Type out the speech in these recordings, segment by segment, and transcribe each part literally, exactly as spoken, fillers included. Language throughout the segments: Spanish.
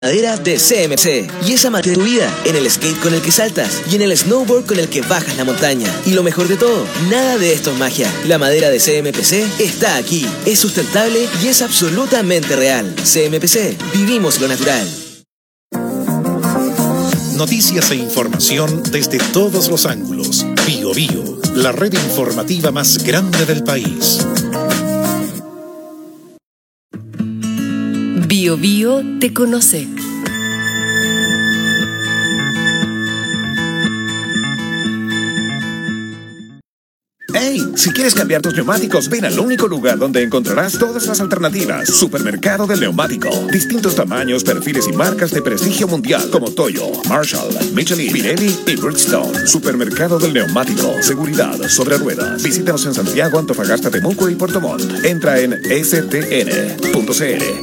Madera de C M C. Y esa materia de tu vida, en el skate con el que saltas y en el snowboard con el que bajas la montaña. Y lo mejor de todo, nada de esto es magia. La madera de C M P C está aquí. Es sustentable y es absolutamente real. C M P C, vivimos lo natural. Noticias e información desde todos los ángulos. Bio Bio, la red informativa más grande del país. Bio Bio te conoce. ¡Hey! Si quieres cambiar tus neumáticos, ven al único lugar donde encontrarás todas las alternativas. Supermercado del Neumático. Distintos tamaños, perfiles y marcas de prestigio mundial como Toyo, Marshall, Michelin, Pirelli y Bridgestone. Supermercado del Neumático. Seguridad sobre ruedas. Visítanos en Santiago, Antofagasta, Temuco y Puerto Montt. Entra en s t n punto c l.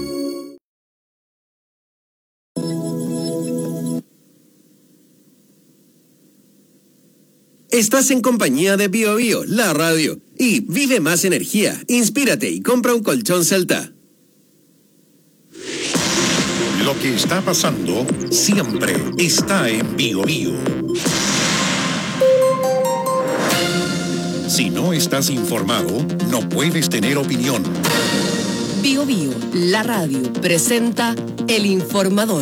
Estás en compañía de Bio Bio, la radio. Y vive más energía, inspírate y compra un colchón Celta. Lo que está pasando siempre está en Bio Bio. Si no estás informado, no puedes tener opinión. Bio Bio, la radio, presenta El Informador.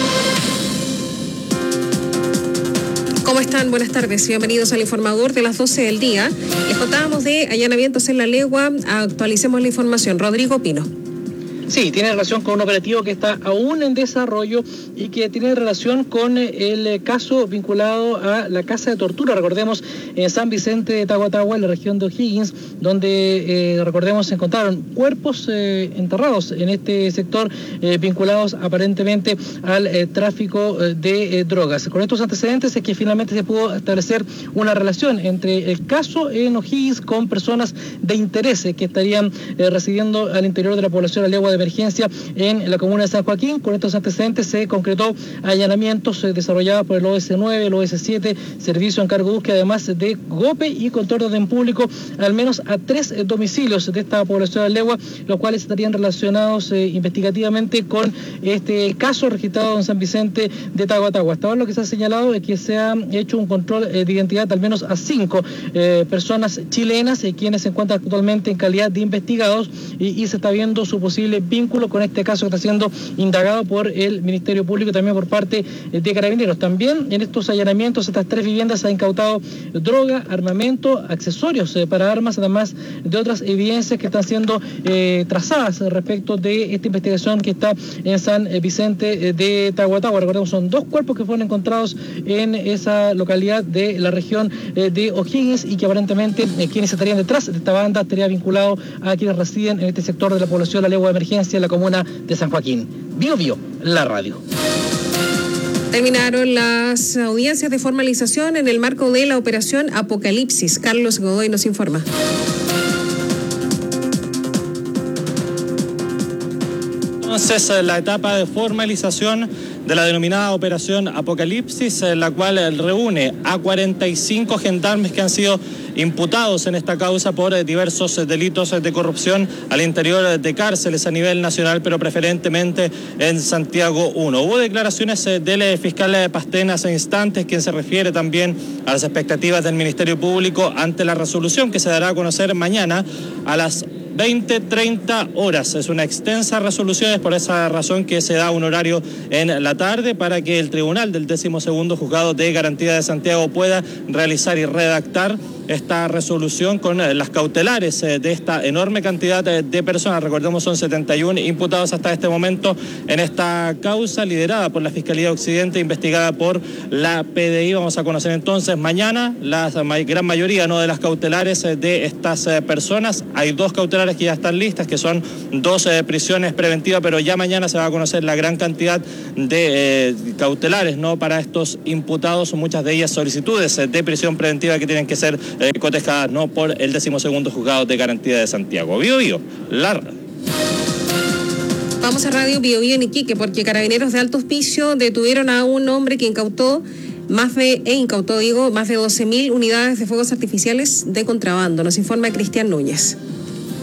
¿Cómo están? Buenas tardes. Bienvenidos al Informador de las doce del día. Les contábamos de allanamientos en La Legua. Actualicemos la información. Rodrigo Pino. Sí, tiene relación con un operativo que está aún en desarrollo y que tiene relación con el caso vinculado a la casa de tortura, recordemos, en San Vicente de Tahuatahua, en la región de O'Higgins, donde, eh, recordemos, se encontraron cuerpos eh, enterrados en este sector eh, vinculados aparentemente al eh, tráfico de eh, drogas. Con estos antecedentes es que finalmente se pudo establecer una relación entre el caso en O'Higgins con personas de interés que estarían eh, residiendo al interior de la población de Legua de emergencia en la comuna de San Joaquín. Con estos antecedentes se concretó allanamientos eh, desarrollados por el O S nueve, el O S siete, Servicio de Encargo de Búsqueda, además de GOPE, y control de orden público al menos a tres eh, domicilios de esta población de Legua, los cuales estarían relacionados eh, investigativamente con este caso registrado en San Vicente de Tahuatahua. Hasta ahora lo que se ha señalado es que se ha hecho un control eh, de identidad al menos a cinco eh, personas chilenas, eh, quienes se encuentran actualmente en calidad de investigados, y, y se está viendo su posible vínculo con este caso que está siendo indagado por el Ministerio Público y también por parte de Carabineros. También en estos allanamientos, estas tres viviendas, se ha incautado droga, armamento, accesorios eh, para armas, además de otras evidencias que están siendo eh, trazadas respecto de esta investigación que está en San Vicente de Tahuatahua. Recordemos, son dos cuerpos que fueron encontrados en esa localidad de la región eh, de O'Higgins, y que aparentemente eh, quienes estarían detrás de esta banda estaría vinculado a quienes residen en este sector de la población de La Legua de emergencia en la comuna de San Joaquín. Bio Bio, la radio. Terminaron las audiencias de formalización en el marco de la operación Apocalipsis. Carlos Godoy nos informa. Entonces, la etapa de formalización de la denominada Operación Apocalipsis, en la cual reúne a cuarenta y cinco gendarmes que han sido imputados en esta causa por diversos delitos de corrupción al interior de cárceles a nivel nacional, pero preferentemente en Santiago uno. Hubo declaraciones del fiscal Pastén hace instantes, quien se refiere también a las expectativas del Ministerio Público ante la resolución que se dará a conocer mañana a las veinte treinta horas. Es una extensa resolución, es por esa razón que se da un horario en la tarde para que el Tribunal del décimo segundo Juzgado de Garantía de Santiago pueda realizar y redactar esta resolución con las cautelares de esta enorme cantidad de personas. Recordemos, son setenta y uno imputados hasta este momento en esta causa, liderada por la Fiscalía Occidente, investigada por la P D I. Vamos a conocer entonces mañana la gran mayoría, ¿no?, de las cautelares de estas personas. Hay dos cautelares que ya están listas, que son dos eh, prisiones preventivas, pero ya mañana se va a conocer la gran cantidad de eh, cautelares, ¿no?, para estos imputados, muchas de ellas solicitudes eh, de prisión preventiva que tienen que ser eh, cotejadas, ¿no?, por el décimo segundo Juzgado de Garantía de Santiago. Bio Bio, la... Vamos a Radio Bio Bio en Iquique, porque Carabineros de Alto Hospicio detuvieron a un hombre que incautó más de, e incautó, digo, más de doce mil unidades de fuegos artificiales de contrabando. Nos informa Cristian Núñez.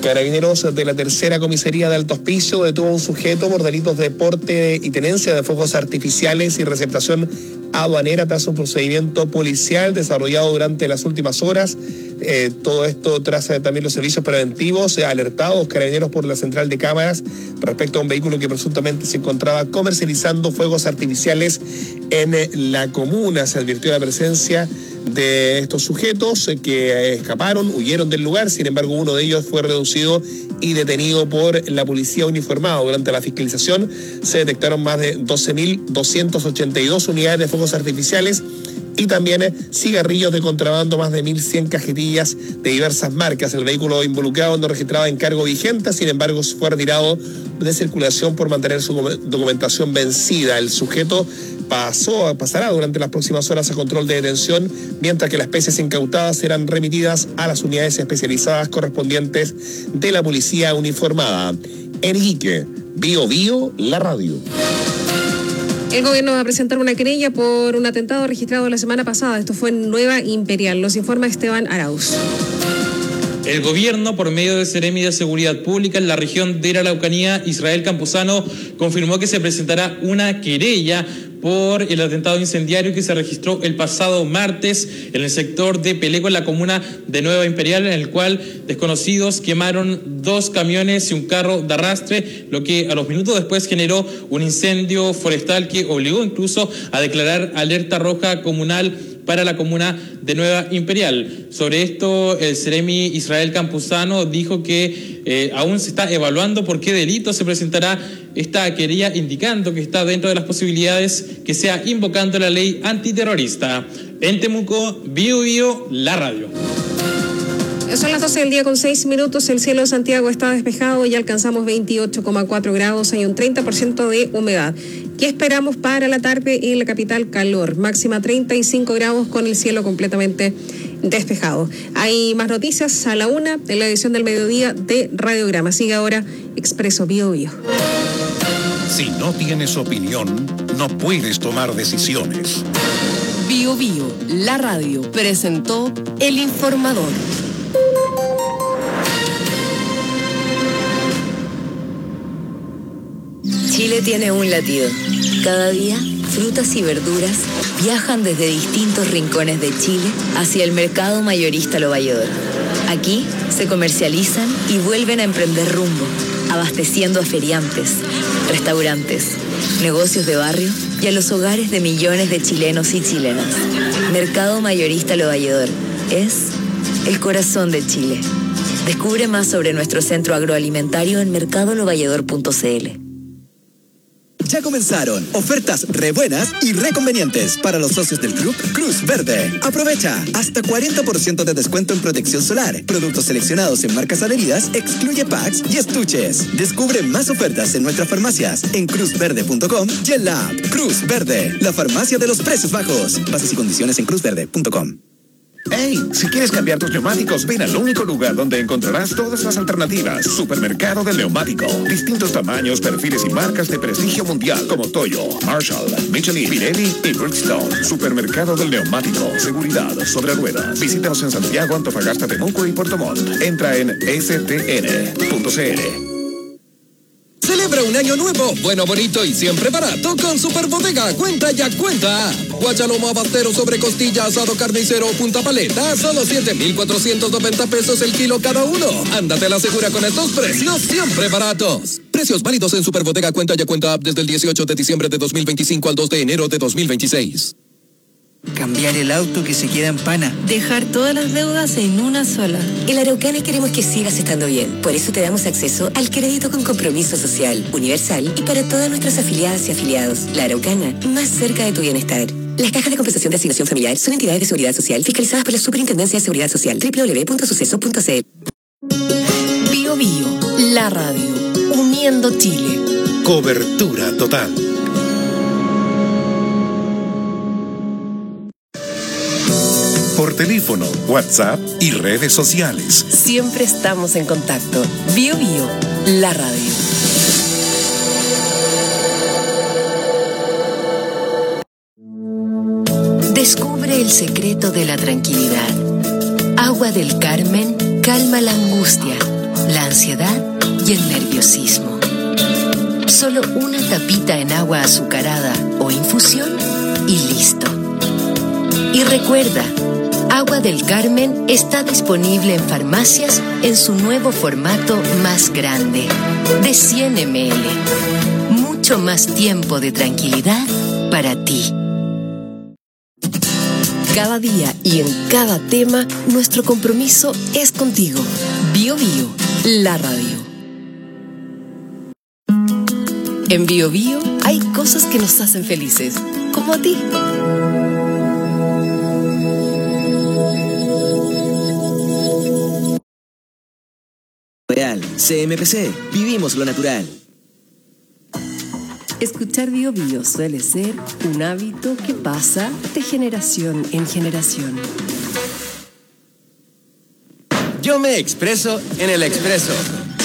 Carabineros de la tercera comisaría de Alto Hospicio detuvo a un sujeto por delitos de porte y tenencia de fuegos artificiales y receptación aduanera tras un procedimiento policial desarrollado durante las últimas horas. Eh, todo esto tras eh, también los servicios preventivos eh, alertados Carabineros por la central de cámaras respecto a un vehículo que presuntamente se encontraba comercializando fuegos artificiales en eh, la comuna. Se advirtió la presencia de estos sujetos eh, que eh, escaparon, huyeron del lugar. Sin embargo, uno de ellos fue reducido y detenido por la policía uniformada. Durante la fiscalización se detectaron más de doce mil doscientas ochenta y dos unidades de fuegos artificiales y también eh, cigarrillos de contrabando, más de mil cien cajetillas de diversas marcas. El vehículo involucrado no registraba encargo vigente, sin embargo fue retirado de circulación por mantener su documentación vencida. El sujeto pasó, pasará durante las próximas horas a control de detención, mientras que las especies incautadas serán remitidas a las unidades especializadas correspondientes de la policía uniformada. En Iquique, Bio Bio, la radio. El gobierno va a presentar una querella por un atentado registrado la semana pasada. Esto fue en Nueva Imperial. Los informa Esteban Arauz. El gobierno, por medio del Seremi de Seguridad Pública en la región de la Araucanía, Israel Campuzano, confirmó que se presentará una querella por el atentado incendiario que se registró el pasado martes en el sector de Peleco, en la comuna de Nueva Imperial, en el cual desconocidos quemaron dos camiones y un carro de arrastre, lo que a los minutos después generó un incendio forestal que obligó incluso a declarar alerta roja comunal para la comuna de Nueva Imperial. Sobre esto, el Seremi Israel Campuzano dijo que eh, aún se está evaluando por qué delito se presentará esta querella, indicando que está dentro de las posibilidades que sea invocando la ley antiterrorista. En Temuco, Bio Bio, la radio. Son las doce del día con seis minutos. El cielo de Santiago está despejado y alcanzamos veintiocho coma cuatro grados. Hay un treinta por ciento de humedad. ¿Qué esperamos para la tarde en la capital? Calor. Máxima treinta y cinco grados con el cielo completamente despejado. Hay más noticias a la una en la edición del mediodía de Radiograma. Sigue ahora Expreso Bio Bio. Si no tienes opinión, no puedes tomar decisiones. Bio Bio, la radio, presentó El Informador. Chile tiene un latido. Cada día, frutas y verduras viajan desde distintos rincones de Chile hacia el mercado mayorista Lo Valledor. Aquí se comercializan y vuelven a emprender rumbo, abasteciendo a feriantes, restaurantes, negocios de barrio y a los hogares de millones de chilenos y chilenas. Mercado mayorista Lo Valledor es el corazón de Chile. Descubre más sobre nuestro centro agroalimentario en mercado lo valledor punto c l. Ya comenzaron ofertas re buenas y re convenientes para los socios del club Cruz Verde. Aprovecha hasta cuarenta por ciento de descuento en protección solar. Productos seleccionados en marcas adheridas, excluye packs y estuches. Descubre más ofertas en nuestras farmacias en cruz verde punto com y en la app Cruz Verde, la farmacia de los precios bajos. Bases y condiciones en cruz verde punto com. ¡Hey! Si quieres cambiar tus neumáticos, ven al único lugar donde encontrarás todas las alternativas. Supermercado del Neumático. Distintos tamaños, perfiles y marcas de prestigio mundial como Toyo, Marshall, Michelin, Pirelli y Bridgestone. Supermercado del Neumático. Seguridad sobre ruedas. Visítanos en Santiago, Antofagasta, Temuco y Puerto Montt. Entra en s t n punto c l. Celebra un año nuevo, bueno, bonito y siempre barato con Super Bodega. Cuenta ya, cuenta. Guachalomo abastero sobre costilla, asado carnicero, punta paleta, solo siete mil cuatrocientos noventa pesos el kilo cada uno. Ándate a la segura con estos precios siempre baratos. Precios válidos en Super Bodega. Cuenta ya, cuenta desde el dieciocho de diciembre de dos mil veinticinco al dos de enero de dos mil veintiséis. Cambiar el auto que se queda en pana. Dejar todas las deudas en una sola. En la Araucana queremos que sigas estando bien. Por eso te damos acceso al crédito con compromiso social, universal y para todas nuestras afiliadas y afiliados. La Araucana, más cerca de tu bienestar. Las cajas de compensación de asignación familiar son entidades de seguridad social fiscalizadas por la Superintendencia de Seguridad Social. doble u doble u doble u punto suceso punto c l. Bio Bio, la radio, uniendo Chile. Cobertura total. Por teléfono, WhatsApp y redes sociales. Siempre estamos en contacto. Bio Bio, la radio. Descubre el secreto de la tranquilidad. Agua del Carmen calma la angustia, la ansiedad y el nerviosismo. Solo una tapita en agua azucarada o infusión y listo. Y recuerda, Agua del Carmen está disponible en farmacias en su nuevo formato más grande, de cien mililitros. Mucho más tiempo de tranquilidad para ti. Cada día y en cada tema, nuestro compromiso es contigo. Bio Bio, la radio. En Bio Bio hay cosas que nos hacen felices, como a ti. Real, C M P C, vivimos lo natural. Escuchar Bio Bio suele ser un hábito que pasa de generación en generación. Yo me expreso en el expreso.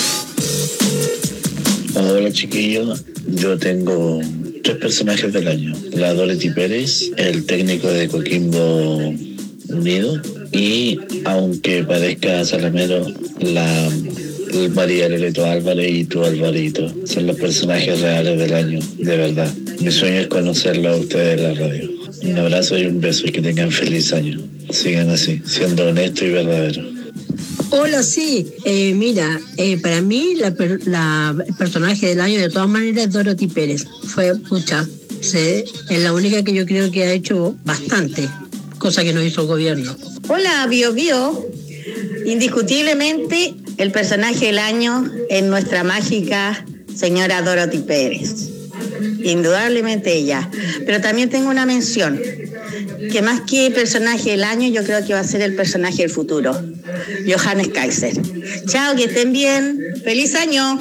Hola chiquillos, yo tengo tres personajes del año. La Dorothy Pérez, el técnico de Coquimbo Unido y, aunque parezca salamero, la María Loreto Álvarez y tu Alvarito. Son los personajes reales del año, de verdad. Mi sueño es conocerlos a ustedes en la radio. Un abrazo y un beso y que tengan feliz año. Sigan así, siendo honestos y verdaderos. Hola, sí. Eh, mira, eh, para mí la, per, la el personaje del año de todas maneras es Dorothy Pérez. Fue, pucha, sí, es la única que yo creo que ha hecho bastante, cosa que no hizo el gobierno. Hola, Bio Bio. Indiscutiblemente el personaje del año es nuestra mágica señora Dorothy Pérez. Indudablemente ella. Pero también tengo una mención, que más que personaje del año, yo creo que va a ser el personaje del futuro. Johannes Kaiser. Chao, que estén bien. ¡Feliz año!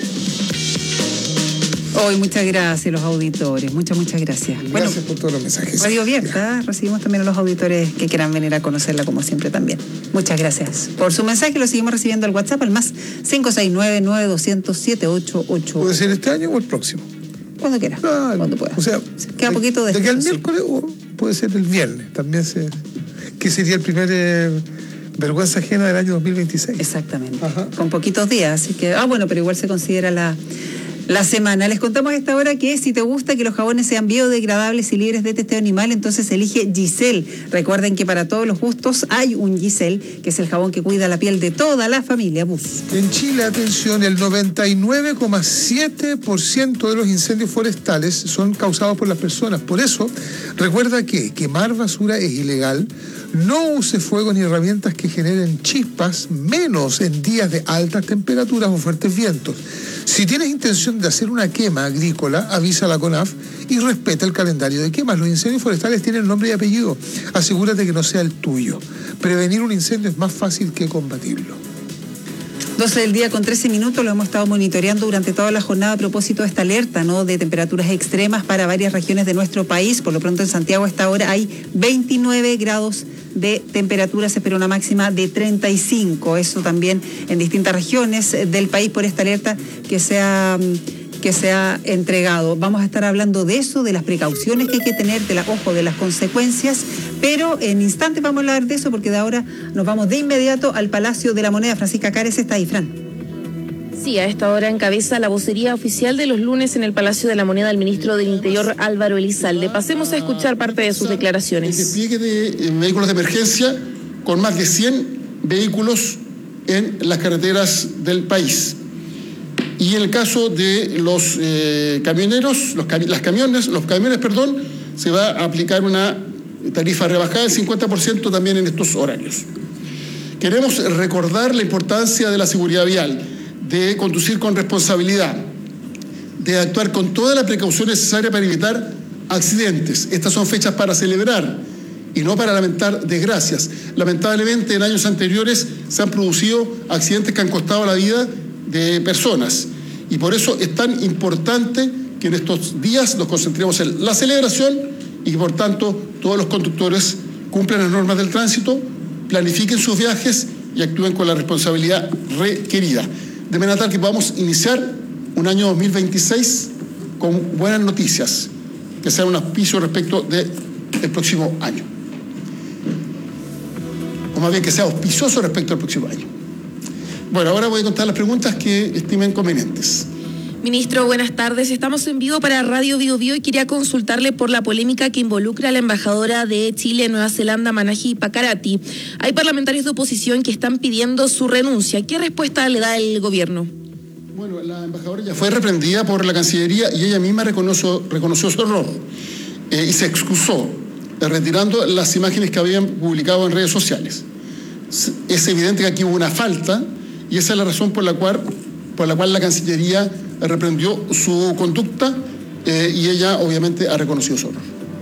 Hoy, muchas gracias los auditores, muchas, muchas gracias. Gracias bueno, por todos los mensajes. Radio Abierta, recibimos también a los auditores que quieran venir a conocerla como siempre también. Muchas gracias por su mensaje, lo seguimos recibiendo al WhatsApp al más cinco seis nueve, nueve dos cero cero, siete ocho ocho. ¿Puede ser este año o el próximo? Cuando quiera, ah, cuando pueda. O sea, queda de, poquito de de que el miércoles o puede ser el viernes, también se, que sería el primer eh, vergüenza ajena del año dos mil veintiséis. Exactamente. Ajá. Con poquitos días, así que, ah, bueno, pero igual se considera la... La semana. Les contamos a esta hora que si te gusta que los jabones sean biodegradables y libres de testeo animal, entonces elige Giselle. Recuerden que para todos los gustos hay un Giselle, que es el jabón que cuida la piel de toda la familia. Bus. En Chile, atención, el noventa y nueve coma siete por ciento de los incendios forestales son causados por las personas. Por eso, recuerda que quemar basura es ilegal. No use fuego ni herramientas que generen chispas, menos en días de altas temperaturas o fuertes vientos. Si tienes intención de hacer una quema agrícola, avisa a la CONAF y respeta el calendario de quemas. Los incendios forestales tienen nombre y apellido. Asegúrate que no sea el tuyo. Prevenir un incendio es más fácil que combatirlo. doce del día con trece minutos, lo hemos estado monitoreando durante toda la jornada a propósito de esta alerta, ¿no?, de temperaturas extremas para varias regiones de nuestro país. Por lo pronto en Santiago a esta hora hay veintinueve grados de temperatura, se espera una máxima de treinta y cinco. Eso también en distintas regiones del país por esta alerta que se ha, que se ha entregado. Vamos a estar hablando de eso, de las precauciones que hay que tener, de la, ojo, de las consecuencias, pero en instantes vamos a hablar de eso porque de ahora nos vamos de inmediato al Palacio de la Moneda. Francisca Cares está ahí, Fran. Sí, a esta hora encabeza la vocería oficial de los lunes en el Palacio de la Moneda el ministro del Interior, Álvaro Elizalde. Pasemos a escuchar parte de sus declaraciones. El despliegue de eh, vehículos de emergencia con más de cien vehículos en las carreteras del país. Y en el caso de los eh, camioneros, los, cami las camiones, los camiones, perdón, se va a aplicar una tarifa rebajada del cincuenta por ciento también en estos horarios. Queremos recordar la importancia de la seguridad vial, de conducir con responsabilidad, de actuar con toda la precaución necesaria para evitar accidentes. Estas son fechas para celebrar y no para lamentar desgracias. Lamentablemente en años anteriores se han producido accidentes que han costado la vida de personas y por eso es tan importante que en estos días nos concentremos en la celebración y que por tanto todos los conductores cumplan las normas del tránsito, planifiquen sus viajes y actúen con la responsabilidad requerida. De manera tal que podamos iniciar un año dos mil veintiséis con buenas noticias, que sea un auspicio respecto del próximo año. O más bien que sea auspicioso respecto al próximo año. Bueno, ahora voy a contar las preguntas que estimen convenientes. Ministro, buenas tardes. Estamos en vivo para Radio Bio Bio y quería consultarle por la polémica que involucra a la embajadora de Chile en Nueva Zelanda, Manahi Pakarati. Hay parlamentarios de oposición que están pidiendo su renuncia. ¿Qué respuesta le da el gobierno? Bueno, la embajadora ya fue reprendida por la Cancillería y ella misma reconoció, reconoció su error eh, y se excusó, eh, retirando las imágenes que habían publicado en redes sociales. Es evidente que aquí hubo una falta y esa es la razón por la cual, por la, cual la Cancillería reprendió su conducta eh, y ella obviamente ha reconocido su error.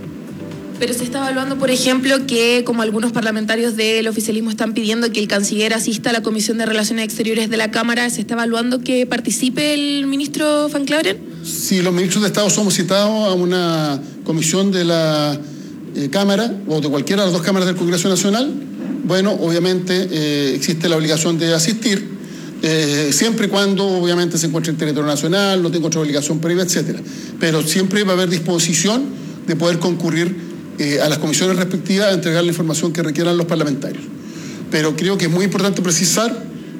Pero se está evaluando, por ejemplo, que como algunos parlamentarios del oficialismo están pidiendo que el canciller asista a la Comisión de Relaciones Exteriores de la Cámara, ¿se está evaluando que participe el ministro Van Claveren? Si los ministros de Estado somos citados a una comisión de la eh, Cámara o de cualquiera de las dos cámaras del Congreso Nacional, bueno, obviamente eh, existe la obligación de asistir. Eh, siempre y cuando obviamente se encuentre en territorio nacional, no tenga otra obligación previa, etcétera. Pero siempre va a haber disposición de poder concurrir eh, a las comisiones respectivas a entregar la información que requieran los parlamentarios. Pero creo que es muy importante precisar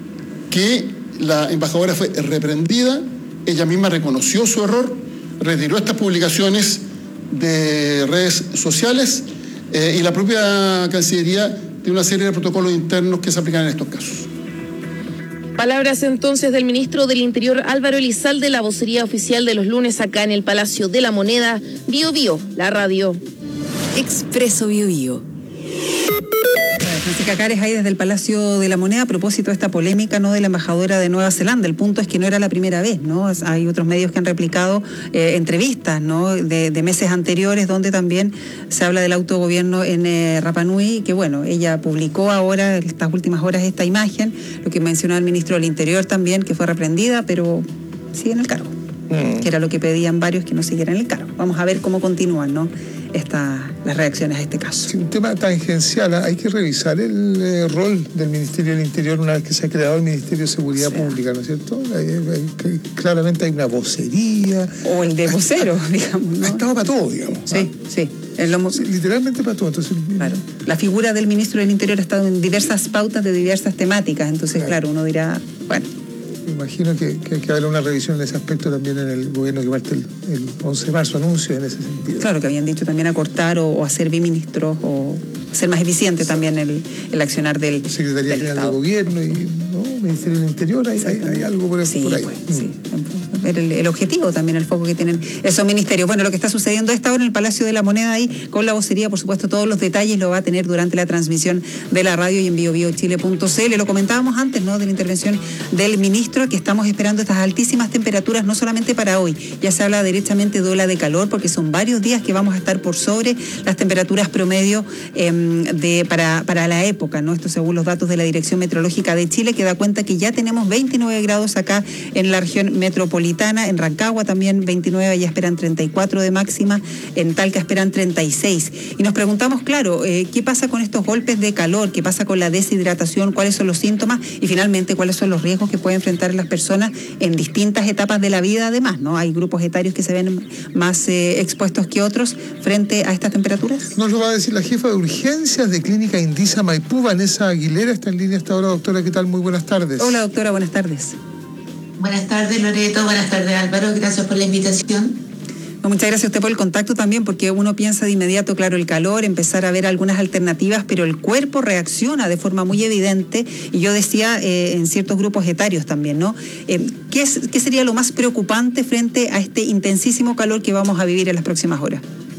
que la embajadora fue reprendida, ella misma reconoció su error, retiró estas publicaciones de redes sociales eh, y la propia Cancillería tiene una serie de protocolos internos que se aplican en estos casos. Palabras entonces del ministro del Interior Álvaro Elizalde, la vocería oficial de los lunes acá en el Palacio de la Moneda. Bio Bio, la radio. Expreso Bio Bio. Francisca Cares, ahí desde el Palacio de la Moneda, a propósito de esta polémica, ¿no?, de la embajadora de Nueva Zelanda. El punto es que no era la primera vez, ¿no? Hay otros medios que han replicado eh, entrevistas, ¿no?, de, de meses anteriores, donde también se habla del autogobierno en eh, Rapa Nui, que bueno, ella publicó ahora, en estas últimas horas, esta imagen, lo que mencionaba el ministro del Interior también, que fue reprendida, pero sigue en el cargo, mm. que era lo que pedían varios, que no siguieran en el cargo. Vamos a ver cómo continúan, ¿no?, Esta, las reacciones a este caso. Sí, un tema tangencial, hay que revisar el eh, rol del Ministerio del Interior una vez que se ha creado el Ministerio de Seguridad sí. Pública, ¿no es cierto? Hay, hay, hay, claramente hay una vocería. O el de vocero, digamos, ¿no? Estaba para todo, digamos. Sí, ¿no? sí. Lo... sí. Literalmente para todo. Entonces, claro. La figura del Ministro del Interior ha estado en diversas pautas de diversas temáticas, entonces, claro, claro uno dirá, bueno... Me imagino que, que hay que haber una revisión en ese aspecto también en el gobierno que parte el, el once de marzo, anuncio en ese sentido. Claro, que habían dicho también acortar o, o hacer biministros o ser más eficiente sí. también el, el accionar del Secretaría del General Estado. de Gobierno y ¿no? Ministerio del Interior, hay, hay, hay algo por, sí, por ahí. Pues, mm. sí. El, el objetivo también, el foco que tienen esos ministerios. Bueno, lo que está sucediendo a esta hora en el Palacio de la Moneda ahí, con la vocería, por supuesto, todos los detalles lo va a tener durante la transmisión de la radio y en bio bio chile punto c l. Lo comentábamos antes, ¿no?, de la intervención del ministro, que estamos esperando estas altísimas temperaturas, no solamente para hoy, ya se habla derechamente de ola de calor, porque son varios días que vamos a estar por sobre las temperaturas promedio eh, de, para, para la época, ¿no? Esto según los datos de la Dirección Meteorológica de Chile, que da cuenta que ya tenemos veintinueve grados acá en la región metropolitana. En Rancagua también veintinueve, ya esperan treinta y cuatro de máxima, en Talca esperan treinta y seis. Y nos preguntamos, claro, eh, ¿qué pasa con estos golpes de calor? ¿Qué pasa con la deshidratación? ¿Cuáles son los síntomas? Y finalmente, ¿cuáles son los riesgos que pueden enfrentar las personas en distintas etapas de la vida? Además, ¿no? Hay grupos etarios que se ven más eh, expuestos que otros frente a estas temperaturas. Nos lo va a decir la jefa de urgencias de Clínica Indisa Maipú, Vanessa Aguilera, está en línea hasta ahora. Doctora, ¿qué tal? Muy buenas tardes. Hola, doctora, buenas tardes. Buenas tardes, Loreto. Buenas tardes, Álvaro. Gracias por la invitación. No, muchas gracias a usted por el contacto también, porque uno piensa de inmediato, claro, el calor, empezar a ver algunas alternativas, pero el cuerpo reacciona de forma muy evidente, y yo decía eh, en ciertos grupos etarios también, ¿no? Eh, ¿qué, es, ¿Qué sería lo más preocupante frente a este intensísimo calor que vamos a vivir en las próximas horas?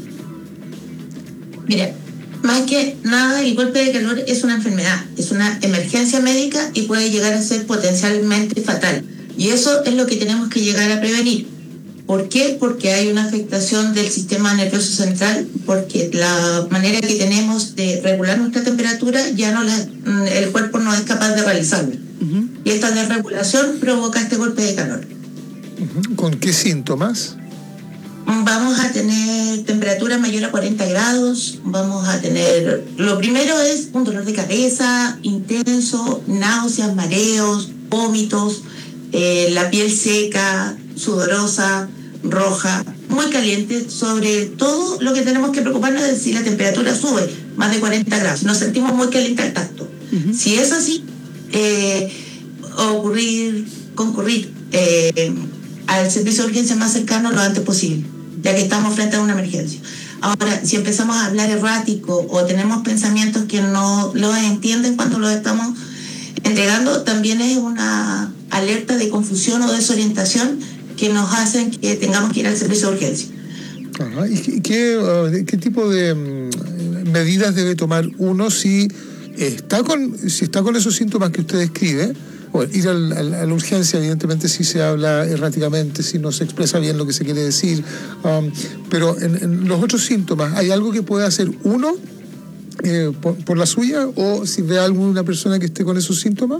Mira, más que nada, el golpe de calor es una enfermedad, es una emergencia médica y puede llegar a ser potencialmente fatal. Y eso es lo que tenemos que llegar a prevenir. ¿Por qué? Porque hay una afectación del sistema nervioso central, porque la manera que tenemos de regular nuestra temperatura ya no la, el cuerpo no es capaz de realizarla. Uh-huh. Y esta desregulación provoca este golpe de calor. Uh-huh. ¿Con qué síntomas? Vamos a tener temperatura mayor a cuarenta grados, vamos a tener... Lo primero es un dolor de cabeza intenso, náuseas, mareos, vómitos, eh, la piel seca, sudorosa, roja, muy caliente. Sobre todo lo que tenemos que preocuparnos es si la temperatura sube más de cuarenta grados. Nos sentimos muy calientes al tacto. Uh-huh. Si es así, eh, ocurrir, concurrir eh, al servicio de urgencia más cercano lo antes posible, ya que estamos frente a una emergencia. Ahora, si empezamos a hablar errático o tenemos pensamientos que no los entienden cuando los estamos entregando, también es una alerta de confusión o desorientación que nos hacen que tengamos que ir al servicio de urgencia. Ajá. ¿Y qué, uh, qué tipo de um, medidas debe tomar uno si está con si está con esos síntomas que usted describe? Bueno, ir al, al, a la urgencia, evidentemente, si se habla erráticamente, si no se expresa bien lo que se quiere decir. Um, pero en, en los otros síntomas, ¿hay algo que pueda hacer uno eh, por, por la suya? ¿O si ve a alguna persona que esté con esos síntomas?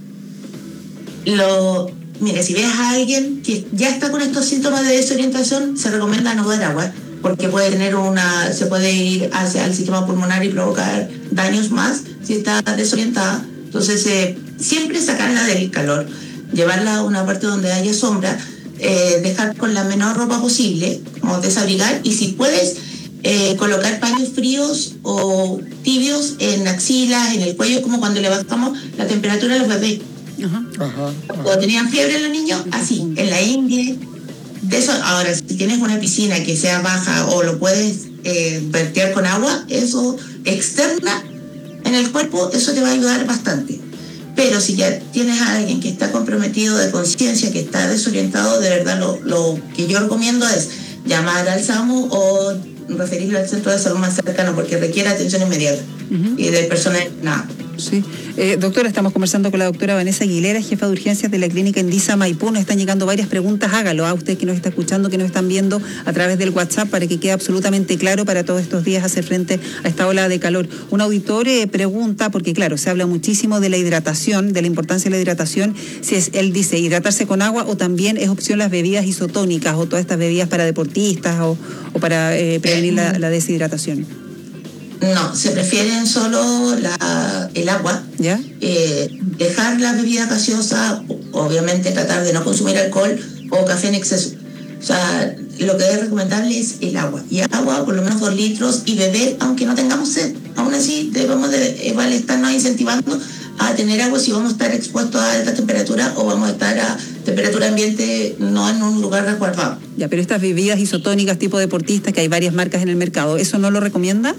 Lo, mire, si ves a alguien que ya está con estos síntomas de desorientación, se recomienda no dar agua, porque puede tener una, se puede ir hacia el sistema pulmonar y provocar daños más si está desorientada. Entonces, eh, siempre sacarla del calor, llevarla a una parte donde haya sombra, eh, dejar con la menor ropa posible, como desabrigar, y si puedes, eh, colocar paños fríos o tibios en axilas, en el cuello, como cuando le bajamos la temperatura a los bebés. Ajá. Ajá. Cuando tenían fiebre los niños, así, en la ingle. De eso, ahora, si tienes una piscina que sea baja o lo puedes eh, verter con agua, eso externa en el cuerpo, eso te va a ayudar bastante. Pero si ya tienes a alguien que está comprometido de conciencia, que está desorientado, de verdad lo, lo que yo recomiendo es llamar al SAMU o referirlo al centro de salud más cercano, porque requiere atención inmediata uh-huh. y de personal nada. Sí. Eh, doctora, estamos conversando con la doctora Vanessa Aguilera, jefa de urgencias de la clínica Endisa Maipú. Nos están llegando varias preguntas, hágalo a usted que nos está escuchando, que nos están viendo a través del WhatsApp, para que quede absolutamente claro para todos estos días hacer frente a esta ola de calor. Un auditor eh, pregunta, porque claro, se habla muchísimo de la hidratación, de la importancia de la hidratación, si es, él dice, hidratarse con agua o también es opción las bebidas isotónicas o todas estas bebidas para deportistas o, o para eh, prevenir la, la deshidratación. No, se prefieren solo la, el agua. ¿Ya? Eh, dejar la bebida gaseosa, obviamente tratar de no consumir alcohol o café en exceso. O sea, lo que es recomendable es el agua. Y agua, por lo menos dos litros, y beber aunque no tengamos sed. Aún así, debemos de eh, vale, estarnos incentivando a tener agua si vamos a estar expuestos a alta temperatura o vamos a estar a temperatura ambiente, no en un lugar resguardado. Ya, pero estas bebidas isotónicas tipo deportistas, que hay varias marcas en el mercado, ¿eso no lo recomienda?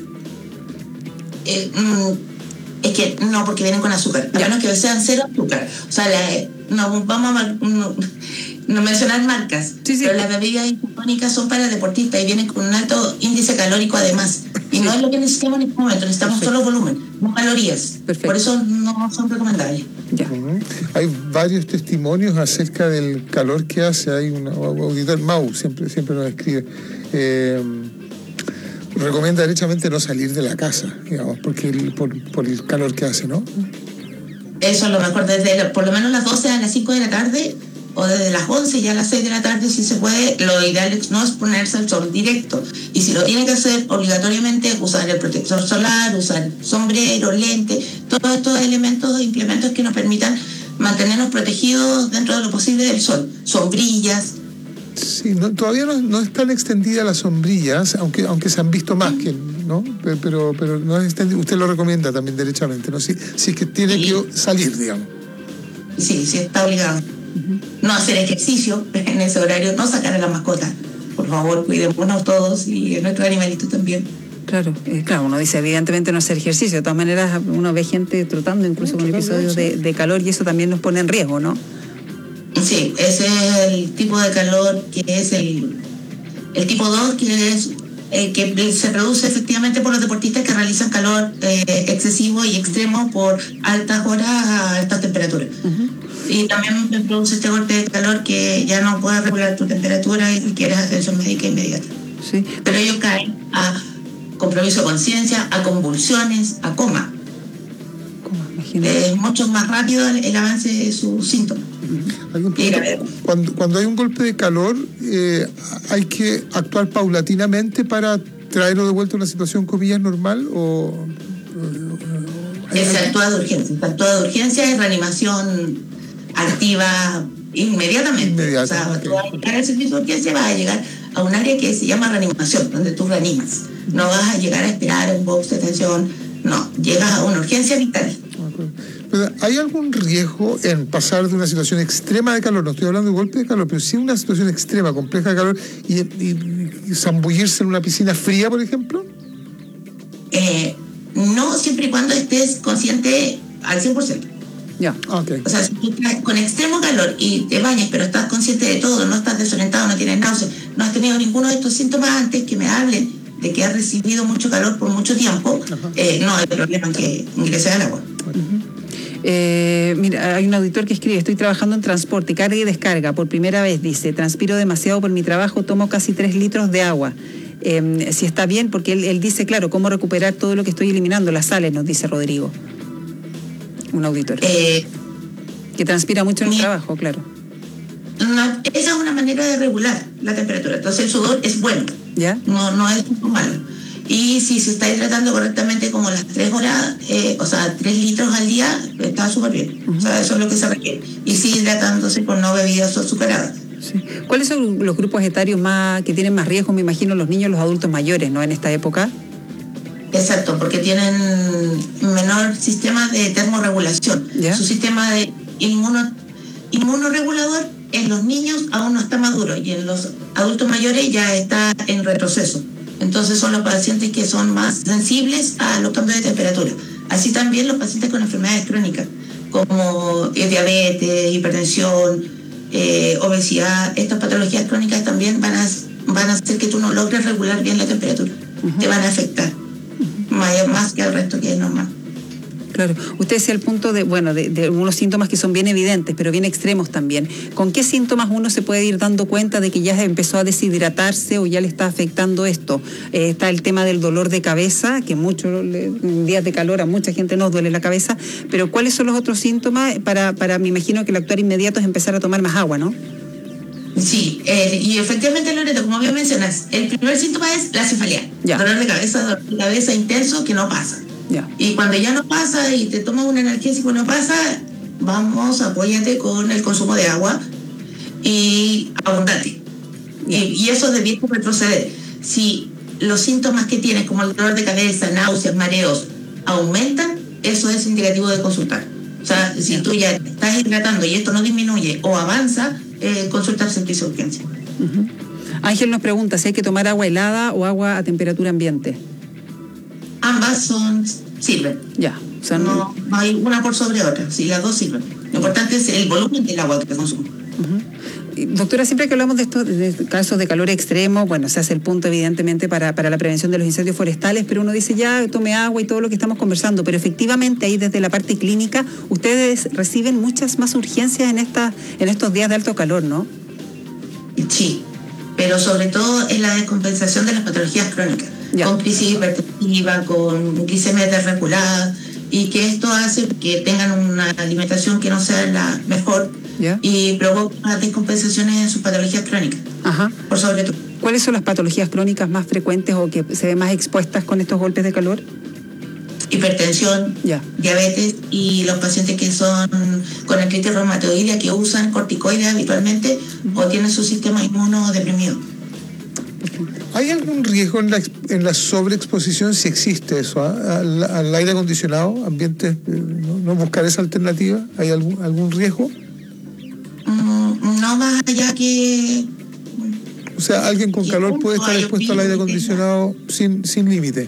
Eh, mm, es que no, porque vienen con azúcar, a menos que sean cero azúcar. O sea, la, no vamos a no, no mencionar marcas, sí, sí. Pero las bebidas isotónicas son para deportistas y vienen con un alto índice calórico además. Y sí. No es lo que necesitamos en este momento, necesitamos Perfecto. Solo volumen, no calorías. Perfecto. Por eso no son recomendables. Ya. Uh-huh. Hay varios testimonios acerca del calor que hace. Hay un auditor, Mau, siempre, siempre nos escribe. Eh, recomienda derechamente no salir de la casa, digamos, porque el, por, por el calor que hace, ¿no? Eso es lo mejor, desde por lo menos las doce a las cinco de la tarde, o desde las once ya a las seis de la tarde, si se puede. Lo ideal no es ponerse al sol directo, y si lo tiene que hacer, obligatoriamente usar el protector solar, usar sombrero, lente, todos estos elementos e implementos que nos permitan mantenernos protegidos dentro de lo posible del sol, sombrillas. Sí, no, todavía no, no es tan extendida las sombrillas, aunque aunque se han visto más, que no, pero pero no es extendida. Usted lo recomienda también derechamente, ¿no? Si, si es que tiene sí. que salir, digamos. Sí, sí, está obligado. Uh-huh. No hacer ejercicio en ese horario, no sacar a la mascota. Por favor, cuidémonos todos y a nuestros animalitos también. Claro, eh, claro, uno dice evidentemente no hacer ejercicio. De todas maneras, uno ve gente trotando incluso con episodios de, de calor, y eso también nos pone en riesgo, ¿no? Sí, ese es el tipo de calor que es el, el tipo dos, que es el que se produce efectivamente por los deportistas que realizan calor eh, excesivo y extremo por altas horas a altas temperaturas. Uh-huh. Y también se produce este golpe de calor que ya no puedes regular tu temperatura y requieres atención médica inmediata. Sí. Pero ellos caen a compromiso de conciencia, a convulsiones, a coma. Es eh, mucho más rápido el, el avance de sus síntomas. Cuando, cuando hay un golpe de calor, eh, hay que actuar paulatinamente para traerlo de vuelta a una situación, comillas, normal, o eh, se actúa de urgencia, se actúa de urgencia, es reanimación activa inmediatamente. Inmediata, o sea, okay. Tú vas a llegar al servicio de urgencia, vas a llegar a un área que se llama reanimación, donde tú reanimas. No vas a llegar a esperar un box de atención, no, llegas a una urgencia vital. Pero, ¿hay algún riesgo en pasar de una situación extrema de calor? No estoy hablando de golpe de calor, pero sí una situación extrema, compleja de calor, y, y, y zambullirse en una piscina fría, por ejemplo. Eh, no, siempre y cuando estés consciente al cien por ciento. Ya, okay. O sea, si tú estás con extremo calor y te bañas, pero estás consciente de todo, no estás desorientado, no tienes náuseas, no has tenido ninguno de estos síntomas antes, que me hablen de que has recibido mucho calor por mucho tiempo, eh, no hay problema en que ingreses al agua. Uh-huh. Eh, mira, hay un auditor que escribe: estoy trabajando en transporte, carga y descarga. Por primera vez, dice, transpiro demasiado por mi trabajo, tomo casi tres litros de agua. Eh, si está bien, porque él, él dice, claro, cómo recuperar todo lo que estoy eliminando, las sales, nos dice Rodrigo. Un auditor. Eh, que transpira mucho en el mi, trabajo, claro. No, esa es una manera de regular la temperatura. Entonces el sudor es bueno. ¿Ya? No, no es malo. Y si se está hidratando correctamente como las tres horas, eh, o sea, tres litros al día, está súper bien. Uh-huh. O sea, eso es lo que se requiere. Y sigue hidratándose con no bebidas azucaradas. Sí. ¿Cuáles son los grupos etarios más que tienen más riesgo? Me imagino los niños, los adultos mayores, ¿no? En esta época. Exacto, porque tienen menor sistema de termorregulación. ¿Ya? Su sistema de inmuno, inmunoregulador en los niños aún no está maduro y en los adultos mayores ya está en retroceso. Entonces son los pacientes que son más sensibles a los cambios de temperatura. Así también los pacientes con enfermedades crónicas, como eh, diabetes, hipertensión, eh, obesidad. Estas patologías crónicas también van a, van a hacer que tú no logres regular bien la temperatura. Uh-huh. Te van a afectar. Más, más que al resto, que es normal. Claro. Usted decía el punto de, bueno, de, de unos síntomas que son bien evidentes, pero bien extremos también. ¿Con qué síntomas uno se puede ir dando cuenta de que ya empezó a deshidratarse o ya le está afectando esto? Eh, está el tema del dolor de cabeza, que mucho, en días de calor a mucha gente nos duele la cabeza, pero ¿cuáles son los otros síntomas? Para, para me imagino que el actuar inmediato es empezar a tomar más agua, ¿no? Sí, eh, y efectivamente, Loreto, como bien mencionas, el primer síntoma es la cefalea. Ya. Dolor de cabeza, dolor de cabeza intenso que no pasa. Ya. Y cuando ya no pasa y te tomas un analgésico y no pasa, vamos, apóyate con el consumo de agua y abundante. Y, y eso debiera retroceder. Si los síntomas que tienes, como el dolor de cabeza, náuseas, mareos, aumentan, eso es indicativo de consultar. O sea, si tú ya estás hidratando y esto no disminuye o avanza, eh, consultar servicio de urgencia. Uh-huh. Ángel nos pregunta si hay que tomar agua helada o agua a temperatura ambiente. Ambas son sirven. Ya. O sea, no, no hay una por sobre otra. Sí, las dos sirven. Lo importante es el volumen del agua que consumo. Uh-huh. Doctora, siempre que hablamos de estos de casos de calor extremo, bueno, se hace el punto evidentemente para, para la prevención de los incendios forestales, pero uno dice ya, tome agua y todo lo que estamos conversando, pero efectivamente ahí desde la parte clínica, ustedes reciben muchas más urgencias en, esta, en estos días de alto calor, ¿no? Sí, pero sobre todo en la descompensación de las patologías crónicas. Ya. Con crisis hipertensiva, con glicemia desregulada, y que esto hace que tengan una alimentación que no sea la mejor. ¿Ya? Y provoca descompensaciones en sus patologías crónicas. Ajá. Por sobre todo. ¿Cuáles son las patologías crónicas más frecuentes o que se ven más expuestas con estos golpes de calor? Hipertensión, ya. diabetes y los pacientes que son con artritis reumatoidea, que usan corticoides habitualmente uh-huh. o tienen su sistema inmunodeprimido. ¿Hay algún riesgo en la, en la sobreexposición, si existe eso, ¿eh? al, al aire acondicionado, ambientes, no, no buscar esa alternativa? ¿Hay algún, algún riesgo? Mm, no más allá que... O sea, alguien con calor puede estar expuesto al aire acondicionado sin, sin límite.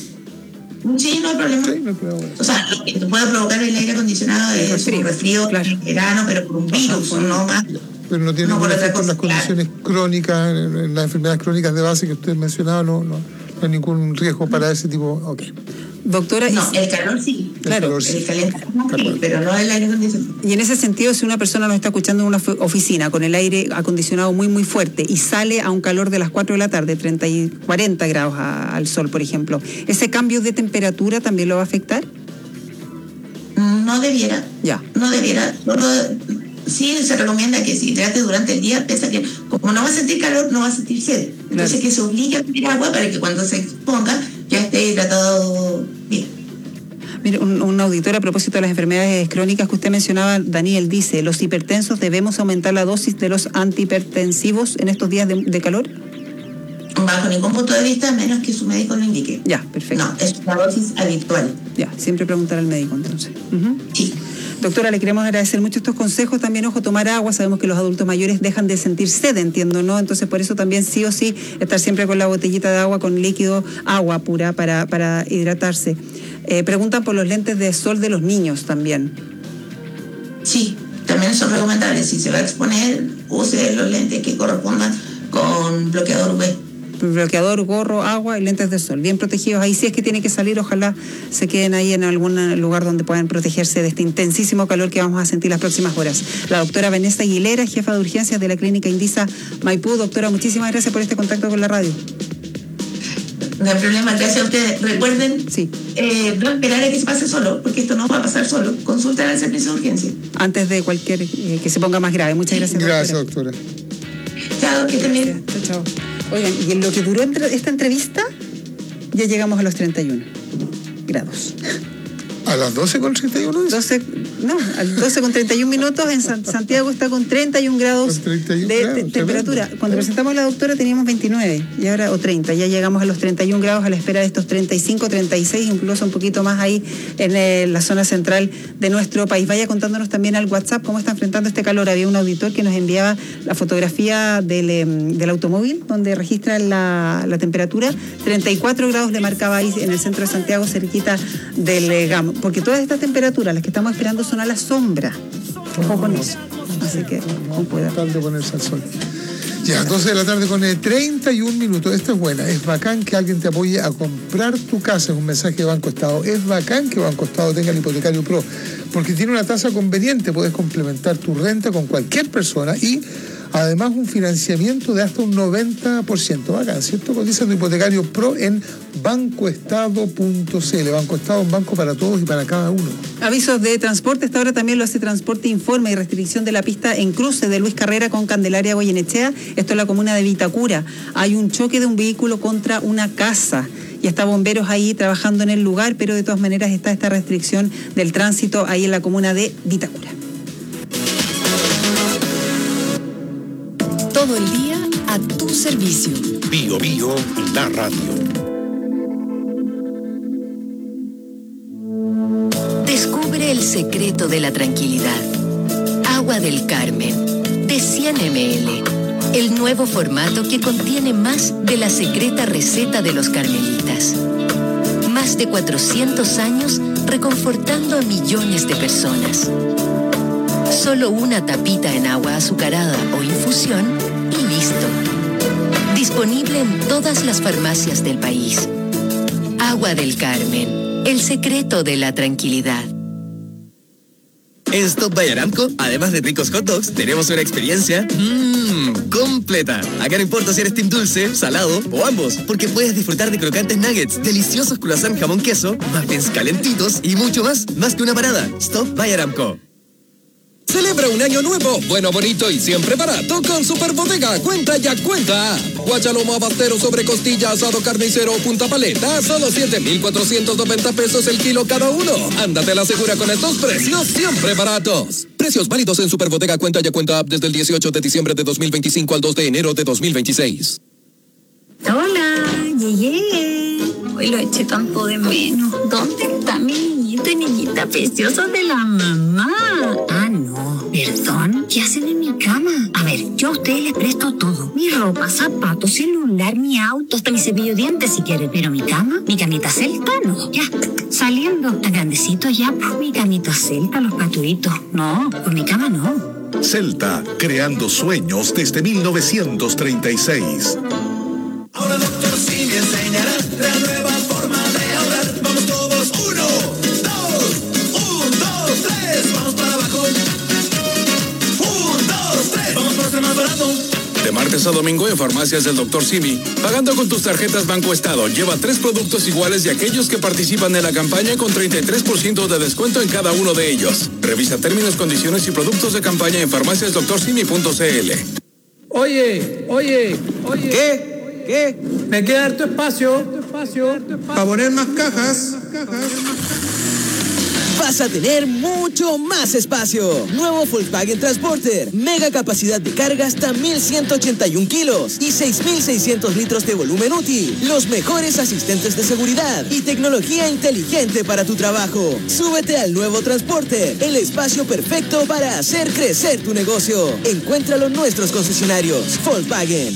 Sí, no hay problema. Sí, no hay problema. O sea, lo que te puede provocar el aire acondicionado es resfrío, un resfrío claro. en verano, pero por un virus, no, no más. Pero no tiene ningún efecto en las condiciones claro. crónicas, en, en las enfermedades crónicas de base que usted mencionaba, no, no, no hay ningún riesgo para ese tipo. Okay. Doctora, no, el calor sí. El claro, calor, sí. El calentamiento sí, pero no el aire acondicionado. Y en ese sentido, si una persona nos está escuchando en una oficina con el aire acondicionado muy, muy fuerte y sale a un calor de las cuatro de la tarde, treinta y cuarenta grados a, al sol, por ejemplo, ¿ese cambio de temperatura también lo va a afectar? No debiera. Ya. No debiera. Solo, sí se recomienda que se hidrate durante el día, pese a que como no va a sentir calor, no va a sentir sed. Entonces claro. que se obligue a beber agua para que cuando se exponga ya esté hidratado bien. Mire, un, un auditor a propósito de las enfermedades crónicas que usted mencionaba, Daniel, dice, ¿los hipertensos debemos aumentar la dosis de los antihipertensivos en estos días de, de calor? Bajo ningún punto de vista, menos que su médico lo indique. Ya, perfecto. No, es una dosis habitual. Ya, siempre preguntar al médico entonces. Uh-huh. Sí. Doctora, le queremos agradecer mucho estos consejos. También, ojo, tomar agua. Sabemos que los adultos mayores dejan de sentir sed, entiendo, ¿no? Entonces, por eso también sí o sí estar siempre con la botellita de agua, con líquido, agua pura para, para hidratarse. Eh, preguntan por los lentes de sol de los niños también. Sí, también son recomendables. Si se va a exponer, use los lentes que correspondan con bloqueador U V. Bloqueador, gorro, agua y lentes de sol, bien protegidos. Ahí sí es que tiene que salir, ojalá se queden ahí en algún lugar donde puedan protegerse de este intensísimo calor que vamos a sentir las próximas horas. La doctora Vanessa Aguilera, jefa de urgencias de la Clínica Indisa Maipú. Doctora, muchísimas gracias por este contacto con la radio. No hay problema, gracias a ustedes. Recuerden, sí. eh, no esperar a que se pase solo, porque esto no va a pasar solo. Consultar al servicio de urgencia. Antes de cualquier, eh, que se ponga más grave. Muchas gracias, doctora. Gracias, doctora. Chao, que también. Chao, chao. Oigan, y en lo que duró esta entrevista, ya llegamos a los treinta y uno grados. ¿A las doce con treinta y uno? doce, no, a las doce con treinta y un minutos. En San, Santiago está con treinta y un grados treinta y uno de, grados, de temperatura. Tremendo. Cuando presentamos a la doctora teníamos veintinueve, y ahora, o treinta. Ya llegamos a los treinta y un grados a la espera de estos treinta y cinco, treinta y seis, incluso un poquito más ahí en eh, la zona central de nuestro país. Vaya contándonos también al WhatsApp cómo está enfrentando este calor. Había un auditor que nos enviaba la fotografía del, eh, del automóvil donde registra la, la temperatura. treinta y cuatro grados le marcaba ahí en el centro de Santiago, cerquita del eh, Gamo. Porque todas estas temperaturas, las que estamos esperando, son a la sombra. Ojo con eso. Así que, con cuidado. Tratar de ponerse al sol. Ya, doce de la tarde con treinta y un minutos. Esta es buena. Es bacán que alguien te apoye a comprar tu casa. Es un mensaje de Banco Estado. Es bacán que Banco Estado tenga el Hipotecario Pro, porque tiene una tasa conveniente. Puedes complementar tu renta con cualquier persona y además un financiamiento de hasta un noventa por ciento. Bacán, ¿cierto? Cotiza tu Hipotecario Pro en bancoestado punto c l. Banco Estado, un banco para todos y para cada uno. Avisos de transporte. Esta hora también lo hace Transporte Informa y restricción de la pista en cruce de Luis Carrera con Candelaria Goyenechea. Esto es la comuna de Vitacura. Hay un choque de un vehículo contra una casa. Y está bomberos ahí trabajando en el lugar, pero de todas maneras está esta restricción del tránsito ahí en la comuna de Vitacura. Todo el día a tu servicio. Bio Bio, la radio. Descubre el secreto de la tranquilidad. Agua del Carmen, de cien mililitros. El nuevo formato que contiene más de la secreta receta de los carmelitas. Más de cuatrocientos años reconfortando a millones de personas. Solo una tapita en agua azucarada o infusión y listo. Disponible en todas las farmacias del país. Agua del Carmen, el secreto de la tranquilidad. En Stop by Aramco, además de ricos hot dogs, tenemos una experiencia mmm, completa. Acá no importa si eres team dulce, salado o ambos, porque puedes disfrutar de crocantes nuggets, deliciosos croissant jamón queso, muffins calentitos y mucho más, más que una parada. Stop by Aramco. Celebra un año nuevo, bueno, bonito y siempre barato con Super Bodega. Cuenta ya, cuenta. Guachalomo abastero sobre costilla, asado carnicero o punta paleta, solo siete mil cuatrocientos noventa pesos el kilo cada uno. Ándate a la segura con estos precios siempre baratos. Precios válidos en Super Bodega Cuenta ya, cuenta app desde el dieciocho de diciembre de dos mil veinticinco al dos de enero de dos mil veintiséis. Hola, llegué. Hoy lo eché tanto de menos. ¿Dónde está mi niñito y niñita preciosa de la mamá? Ah, no, perdón. ¿Qué hacen en mi cama? A ver, yo a ustedes les presto todo. Mi ropa, zapatos, celular, mi auto, hasta mi cepillo de dientes si quieren. Pero mi cama, mi camita celta, no. Ya, saliendo. Tan grandecito ya, pues mi camita celta, los paturitos. No, por mi cama no. Celta, creando sueños desde mil novecientos treinta y seis. Ahora doctor sí me enseñará la nueva forma de ahorrar. Vamos todos, uno, dos, un, dos, tres, vamos para abajo. Un, dos, tres, vamos para ser más barato. De martes a domingo en farmacias del doctor Simi. Pagando con tus tarjetas Banco Estado, lleva tres productos iguales de aquellos que participan en la campaña con treinta y tres por ciento de descuento en cada uno de ellos. Revisa términos, condiciones y productos de campaña en farmacias doctor simi punto c l. Oye, oye, oye. ¿Qué? ¿Qué? Me queda harto espacio, espacio, para poner más cajas. vas a tener mucho más espacio. Nuevo Volkswagen Transporter. Mega capacidad de carga hasta mil ciento ochenta y uno kilos y seis mil seiscientos litros de volumen útil. Los mejores asistentes de seguridad y tecnología inteligente para tu trabajo. Súbete al nuevo Transporter, el espacio perfecto para hacer crecer tu negocio. Encuéntralo en nuestros concesionarios. Volkswagen.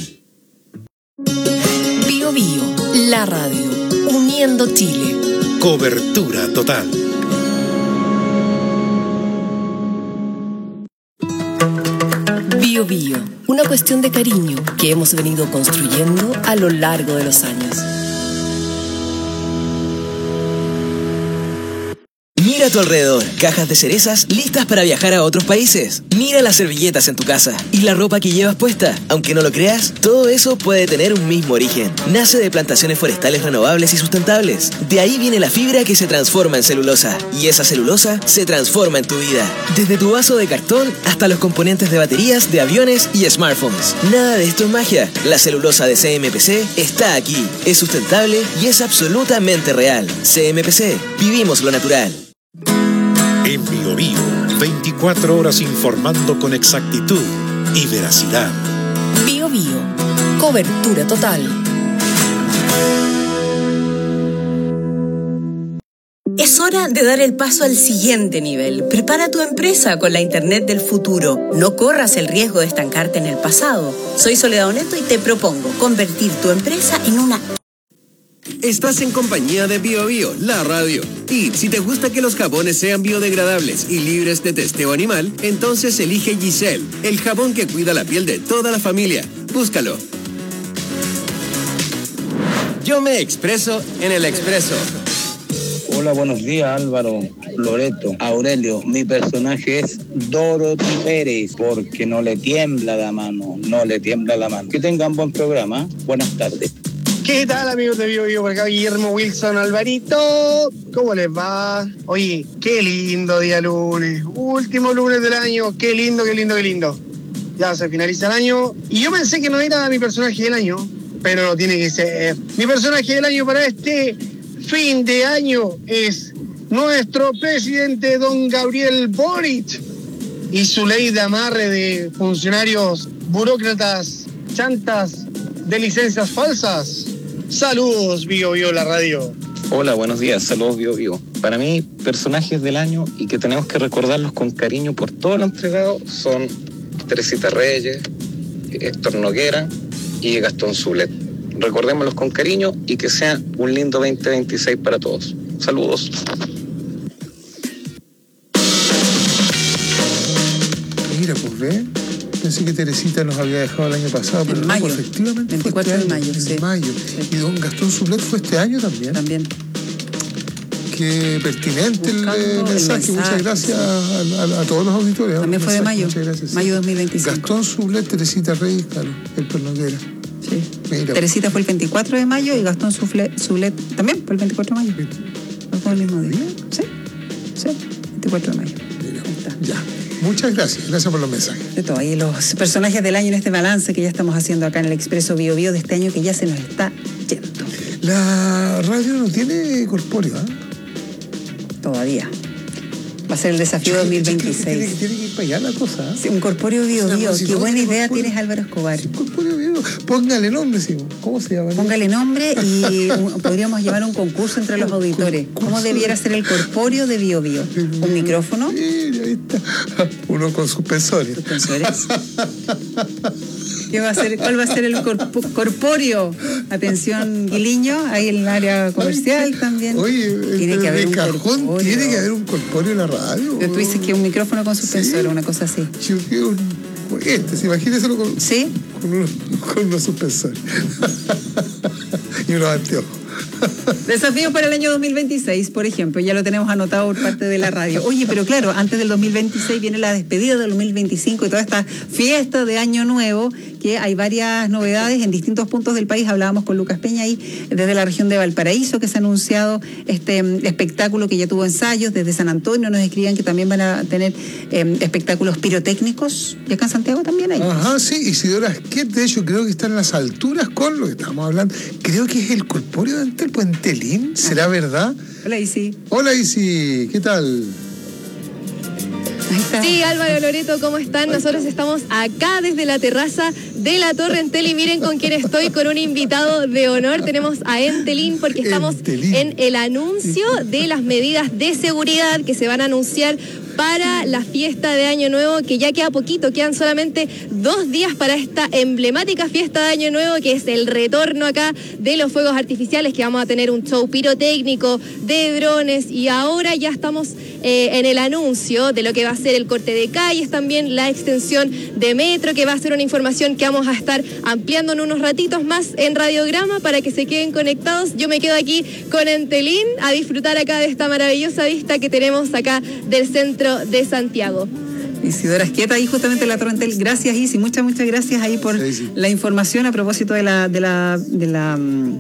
Bio Bio, la radio, uniendo Chile. Cobertura total. Bio Bio, una cuestión de cariño que hemos venido construyendo a lo largo de los años. Mira a tu alrededor, cajas de cerezas listas para viajar a otros países. Mira las servilletas en tu casa y la ropa que llevas puesta. Aunque no lo creas, todo eso puede tener un mismo origen. Nace de plantaciones forestales renovables y sustentables. De ahí viene la fibra que se transforma en celulosa. Y esa celulosa se transforma en tu vida. Desde tu vaso de cartón hasta los componentes de baterías, de aviones y smartphones. Nada de esto es magia. La celulosa de C M P C está aquí. Es sustentable y es absolutamente real. C M P C, vivimos lo natural. En Bio Bio, veinticuatro horas informando con exactitud y veracidad. Bio Bio, cobertura total. Es hora de dar el paso al siguiente nivel. Prepara tu empresa con la Internet del futuro. No corras el riesgo de estancarte en el pasado. Soy Soledad Oneto y te propongo convertir tu empresa en una... Estás en compañía de Bio Bio, la radio. Y si te gusta que los jabones sean biodegradables y libres de testeo animal, entonces elige Giselle, el jabón que cuida la piel de toda la familia. Búscalo. Yo me expreso en el expreso. Hola, buenos días, Álvaro, Loreto, Aurelio. Mi personaje es Dorothy Pérez, porque no le tiembla la mano, no le tiembla la mano. Que tengan buen programa. Buenas tardes. ¿Qué tal, amigos de Bio Bio? Por acá Guillermo Wilson Alvarito. ¿Cómo les va? Oye, qué lindo día lunes. Último lunes del año. Qué lindo, qué lindo, qué lindo. Ya se finaliza el año. Y yo pensé que no era mi personaje del año, pero no tiene que ser. Mi personaje del año para este fin de año es nuestro presidente don Gabriel Boric y su ley de amarre de funcionarios burócratas, chantas de licencias falsas. Saludos, Bio Bio, la radio. Hola, buenos días, saludos Bio Bio. Para mí, personajes del año y que tenemos que recordarlos con cariño por todo lo entregado son Teresita Reyes, Héctor Noguera y Gastón Zulet. Recordémoslos con cariño y que sea un lindo veinte veintiséis para todos. Saludos. Mira, pues ve. Pensé que Teresita nos había dejado el año pasado, pero en no, mayo. pues efectivamente veinticuatro fue este de año, mayo, en sí. mayo. Sí. Y don Gastón Zulet fue este año también. También. Qué pertinente el, el, mensaje. el mensaje. Muchas gracias a, a, a todos los auditores. También fue de mayo. Muchas gracias. Mayo dos mil veinticinco. Gastón Zulet, Teresita Reyes, claro, el Pernoguera. Sí. Mira. Teresita fue el veinticuatro de mayo y Gastón Zulet, Zulet también fue el veinticuatro de mayo. ¿Fue el mismo día? Sí. Sí, veinticuatro de mayo. Mira. Ahí está. Ya. Muchas gracias, gracias por los mensajes. De todo, y los personajes del año en este balance que ya estamos haciendo acá en el Expreso Bio Bio de este año que ya se nos está yendo. La radio no tiene corpóreo, ¿eh? Todavía. Va a ser el desafío dos mil veintiséis. Tiene, tiene que ir para allá la cosa. ¿eh? Sí, un corpóreo Bio Bio. Si Qué no, buena idea corpóreo. tienes, Álvaro Escobar. Sí, corpóreo Bio. Póngale nombre, sí. ¿Cómo se llama? Póngale nombre y un, podríamos llevar un concurso entre los auditores. ¿Cómo debiera ser el corpóreo de Bio Bio? ¿Un micrófono? Sí, ahí está. Uno con suspensores. ¿Suspensores? ¿Qué va a ser, ¿Cuál va a ser el corpo, corpóreo? Atención, Guiliño, ahí en el área comercial también. Oye, tiene que haber un cajón, corpóreo. Tiene que haber un corpóreo en la radio. Pero tú dices que un micrófono con suspensor, ¿sí? Una cosa así. Yo quiero un... Este, imagínenselo con, ¿sí? con, unos, con unos suspensores. Y unos anteojos. Desafío para el año dos mil veintiséis, por ejemplo, ya lo tenemos anotado por parte de la radio. Oye, pero claro, antes del dos mil veintiséis viene la despedida del dos mil veinticinco y toda esta fiesta de Año Nuevo porque hay varias novedades en distintos puntos del país. Hablábamos con Lucas Peña ahí, desde la región de Valparaíso, que se ha anunciado este um, espectáculo que ya tuvo ensayos. Desde San Antonio nos escribían que también van a tener um, espectáculos pirotécnicos. Y acá en Santiago también hay. Ajá, sí, Isidora Asquet, de hecho, creo que está en las alturas con lo que estamos hablando. Creo que es el corpóreo de Entel, pues Entelín, ¿será verdad? Hola, Isi. Hola, Isi, ¿qué tal? Sí, Álvaro, Loreto, ¿cómo están? Nosotros estamos acá desde la terraza de la Torre Entel y miren con quién estoy, con un invitado de honor. Tenemos a Entelín porque estamos Entelín. en el anuncio de las medidas de seguridad que se van a anunciar para la fiesta de Año Nuevo, que ya queda poquito, quedan solamente dos días para esta emblemática fiesta de Año Nuevo, que es el retorno acá de los fuegos artificiales, que vamos a tener un show pirotécnico de drones, y ahora ya estamos eh, en el anuncio de lo que va a ser el corte de calles, también la extensión de metro, que va a ser una información que vamos a estar ampliando en unos ratitos más en Radiograma para que se queden conectados. Yo me quedo aquí con Entelín a disfrutar acá de esta maravillosa vista que tenemos acá del centro de Santiago. Isidora Asqueta ahí justamente en la Torre Entel. Gracias, Isi, muchas, muchas gracias ahí por sí, sí. la información a propósito de la, de la, de la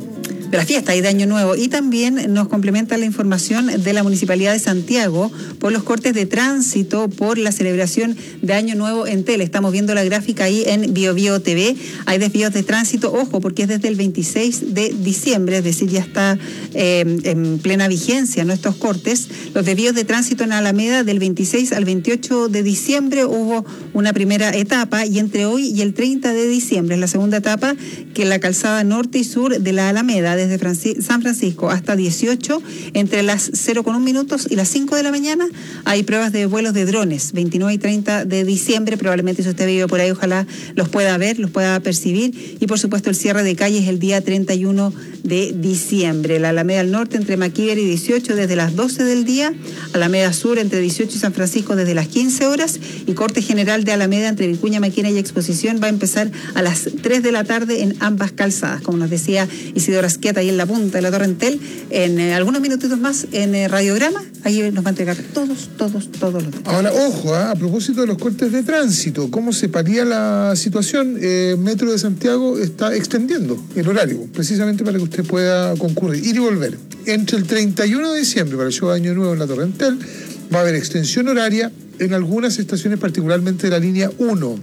de la fiesta y de Año Nuevo. Y también nos complementa la información de la Municipalidad de Santiago por los cortes de tránsito por la celebración de Año Nuevo en Entel. Estamos viendo la gráfica ahí en Bio Bio T V. Hay desvíos de tránsito, ojo, porque es desde el veintiséis de diciembre, es decir, ya está eh, en plena vigencia nuestros cortes. Los desvíos de tránsito en Alameda del veintiséis al veintiocho de diciembre hubo una primera etapa, y entre hoy y el treinta de diciembre es la segunda etapa, que la calzada norte y sur de la Alameda, desde Francis- San Francisco hasta dieciocho, entre las cero con un minutos y las cinco de la mañana, hay pruebas de vuelos de drones, veintinueve y treinta de diciembre, probablemente si usted vive por ahí, ojalá los pueda ver, los pueda percibir, y por supuesto el cierre de calles el día treinta y uno de diciembre, la Alameda al norte entre Maquíver y dieciocho desde las doce del día, Alameda sur entre dieciocho y San Francisco desde las quince horas, y corte general de Alameda entre Vicuña Maquena y Exposición va a empezar a las tres de la tarde en ambas calzadas, como nos decía Isidora Asqueta ahí en la punta de la Torre Entel. En eh, algunos minutitos más en eh, Radiograma, ahí nos va a entregar todos, todos, todos los detalles. Ahora, ojo, ¿eh? a propósito de los cortes de tránsito, ¿cómo se paría la situación? Eh, Metro de Santiago está extendiendo el horario, precisamente para que usted pueda concurrir, ir y volver. Entre el treinta y uno de diciembre, para el show de Año Nuevo en la Torre Entel, va a haber extensión horaria en algunas estaciones, particularmente de la línea uno.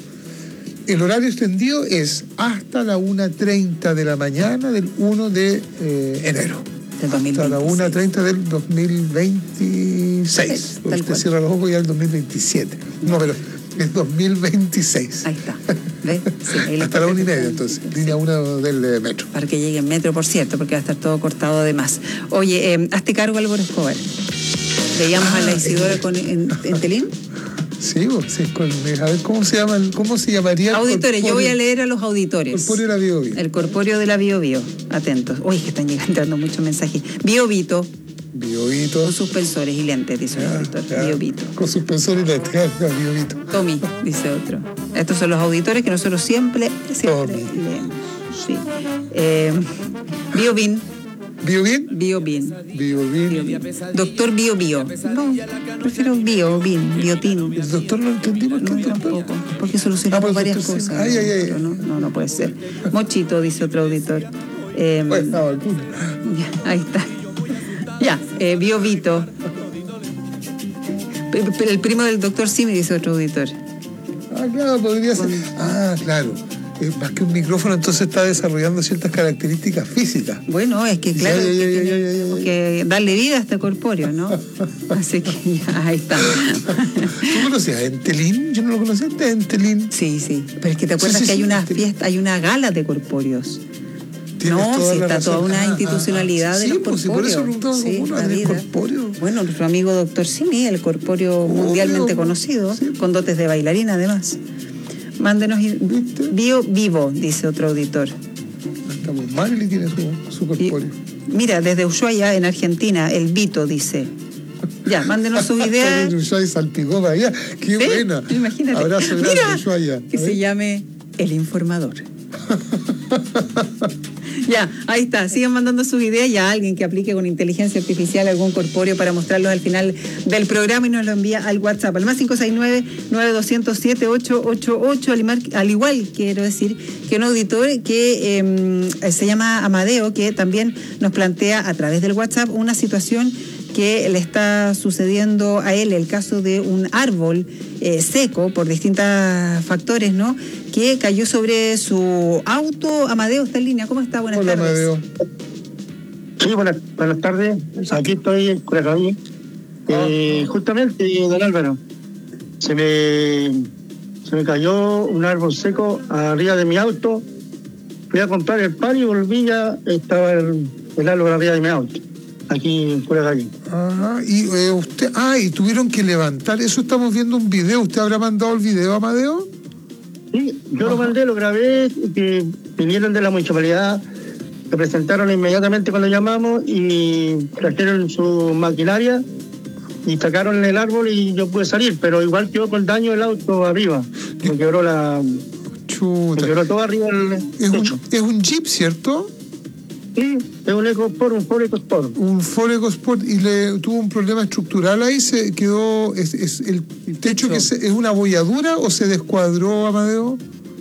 El horario extendido es hasta la una treinta de la mañana del uno de eh, enero. Del dos mil veintiséis. Hasta la una treinta del dos mil veintiséis. Tal Usted cual. cierra los ojos ya el dos mil veintisiete. No, pero es dos mil veintiséis. Ahí está. ¿Ves? Sí, ahí hasta la una y media, entonces, línea uno del eh, metro. Para que llegue en metro, por cierto, porque va a estar todo cortado de más. Oye, eh, hazte cargo, Álvaro Escobar. Veíamos ah, a la Isidora eh, con en, Entelín. Sí, sí, con, a ver, ¿cómo se llama? ¿Cómo se llamaría? Auditores, yo voy a leer a los auditores. El corpóreo de la Bio Bio. El corpóreo de la Bio Bio. Atentos. Uy, que están llegando entrando muchos mensajes. Biobito. Biobito. Con suspensores y lentes, dice el auditor. Biobito. Con suspensores y lentes, Biobito. Tommy, dice otro. Estos son los auditores que nosotros siempre, siempre leemos. Sí. Eh, Biobin. ¿Biobin? Biobin. Biobin. Doctor Biobio. No, prefiero Biobin, Biotin. El doctor no entendimos qué no, tampoco, porque solucionamos ah, pues varias cosas. Sí. Ay, ay, ay. No, no, no puede ser. Mochito, dice otro auditor. Eh, pues, no, el ya, ahí está. Ya, eh, Biobito. El primo del doctor Simi, dice otro auditor. Ah, claro, podría ser. Ah, claro. Eh, más que un micrófono, entonces está desarrollando ciertas características físicas. Bueno, es que claro, ya, ya, que ya, tiene ya, ya, ya. que darle vida a este corpóreo, ¿no? Así que ya, ahí está. ¿Tú conocías a Entelín? Yo no lo conocía a Entelín. Sí, sí. Pero es que te acuerdas sí, sí, que hay sí, una Entelín. fiesta, hay una gala de corpóreos. No, toda sí, la está razón. toda una Ah, institucionalidad ah, de sí, los pues, corpóreos. Sí, por eso preguntaba Sí, cómo la no, vida. corpóreo. Bueno, nuestro amigo doctor Simi, el corpóreo Obvio. mundialmente conocido, sí. Con dotes de bailarina además. Mándenos bio vivo, dice otro auditor. Estamos mal y tiene su, su corpóreo. Y, mira, desde Ushuaia, en Argentina, el Vito dice. Ya, mándenos sus ideas. Ushuaia salpicó para allá. Qué ¿sí? buena. Imagínate. Abrazo grande, Ushuaia. Que se llame El Informador. Ya, ahí está. Sigan mandando sus ideas. Ya alguien que aplique con inteligencia artificial algún corpóreo para mostrarlos al final del programa y nos lo envía al WhatsApp. Al más cinco seis nueve, nueve dos cero cero, siete ocho ocho ocho. Al igual, quiero decir, que un auditor que eh, se llama Amadeo, que también nos plantea a través del WhatsApp una situación que le está sucediendo a él, el caso de un árbol eh, seco por distintos factores, ¿no? Que cayó sobre su auto. Amadeo está en línea. ¿Cómo está? Buenas Hola, tardes. Amadeo. Sí, buenas, buenas tardes. Aquí estoy en Curacaví. Eh, justamente, don Álvaro, se me, se me cayó un árbol seco arriba de mi auto. Fui a comprar el pan y volví, ya estaba el, el árbol arriba de mi auto, aquí en Curacaví. Ah, y eh, usted, ah, y tuvieron que levantar, eso estamos viendo un video. ¿Usted habrá mandado el video, Amadeo? Sí, yo Ajá. lo mandé, lo grabé, que vinieron de la municipalidad, se presentaron inmediatamente cuando llamamos y trajeron su maquinaria y sacaron el árbol y yo pude salir, pero igual quedó con daño el auto arriba, me quebró la... Chuta. Me quebró todo arriba el es un, es un Jeep, ¿cierto? Sí, es un EcoSport, un Ford EcoSport. Un Ford EcoSport, y le tuvo un problema estructural ahí, se quedó, es, es el techo que se, es una abolladura o se descuadró, Amadeo.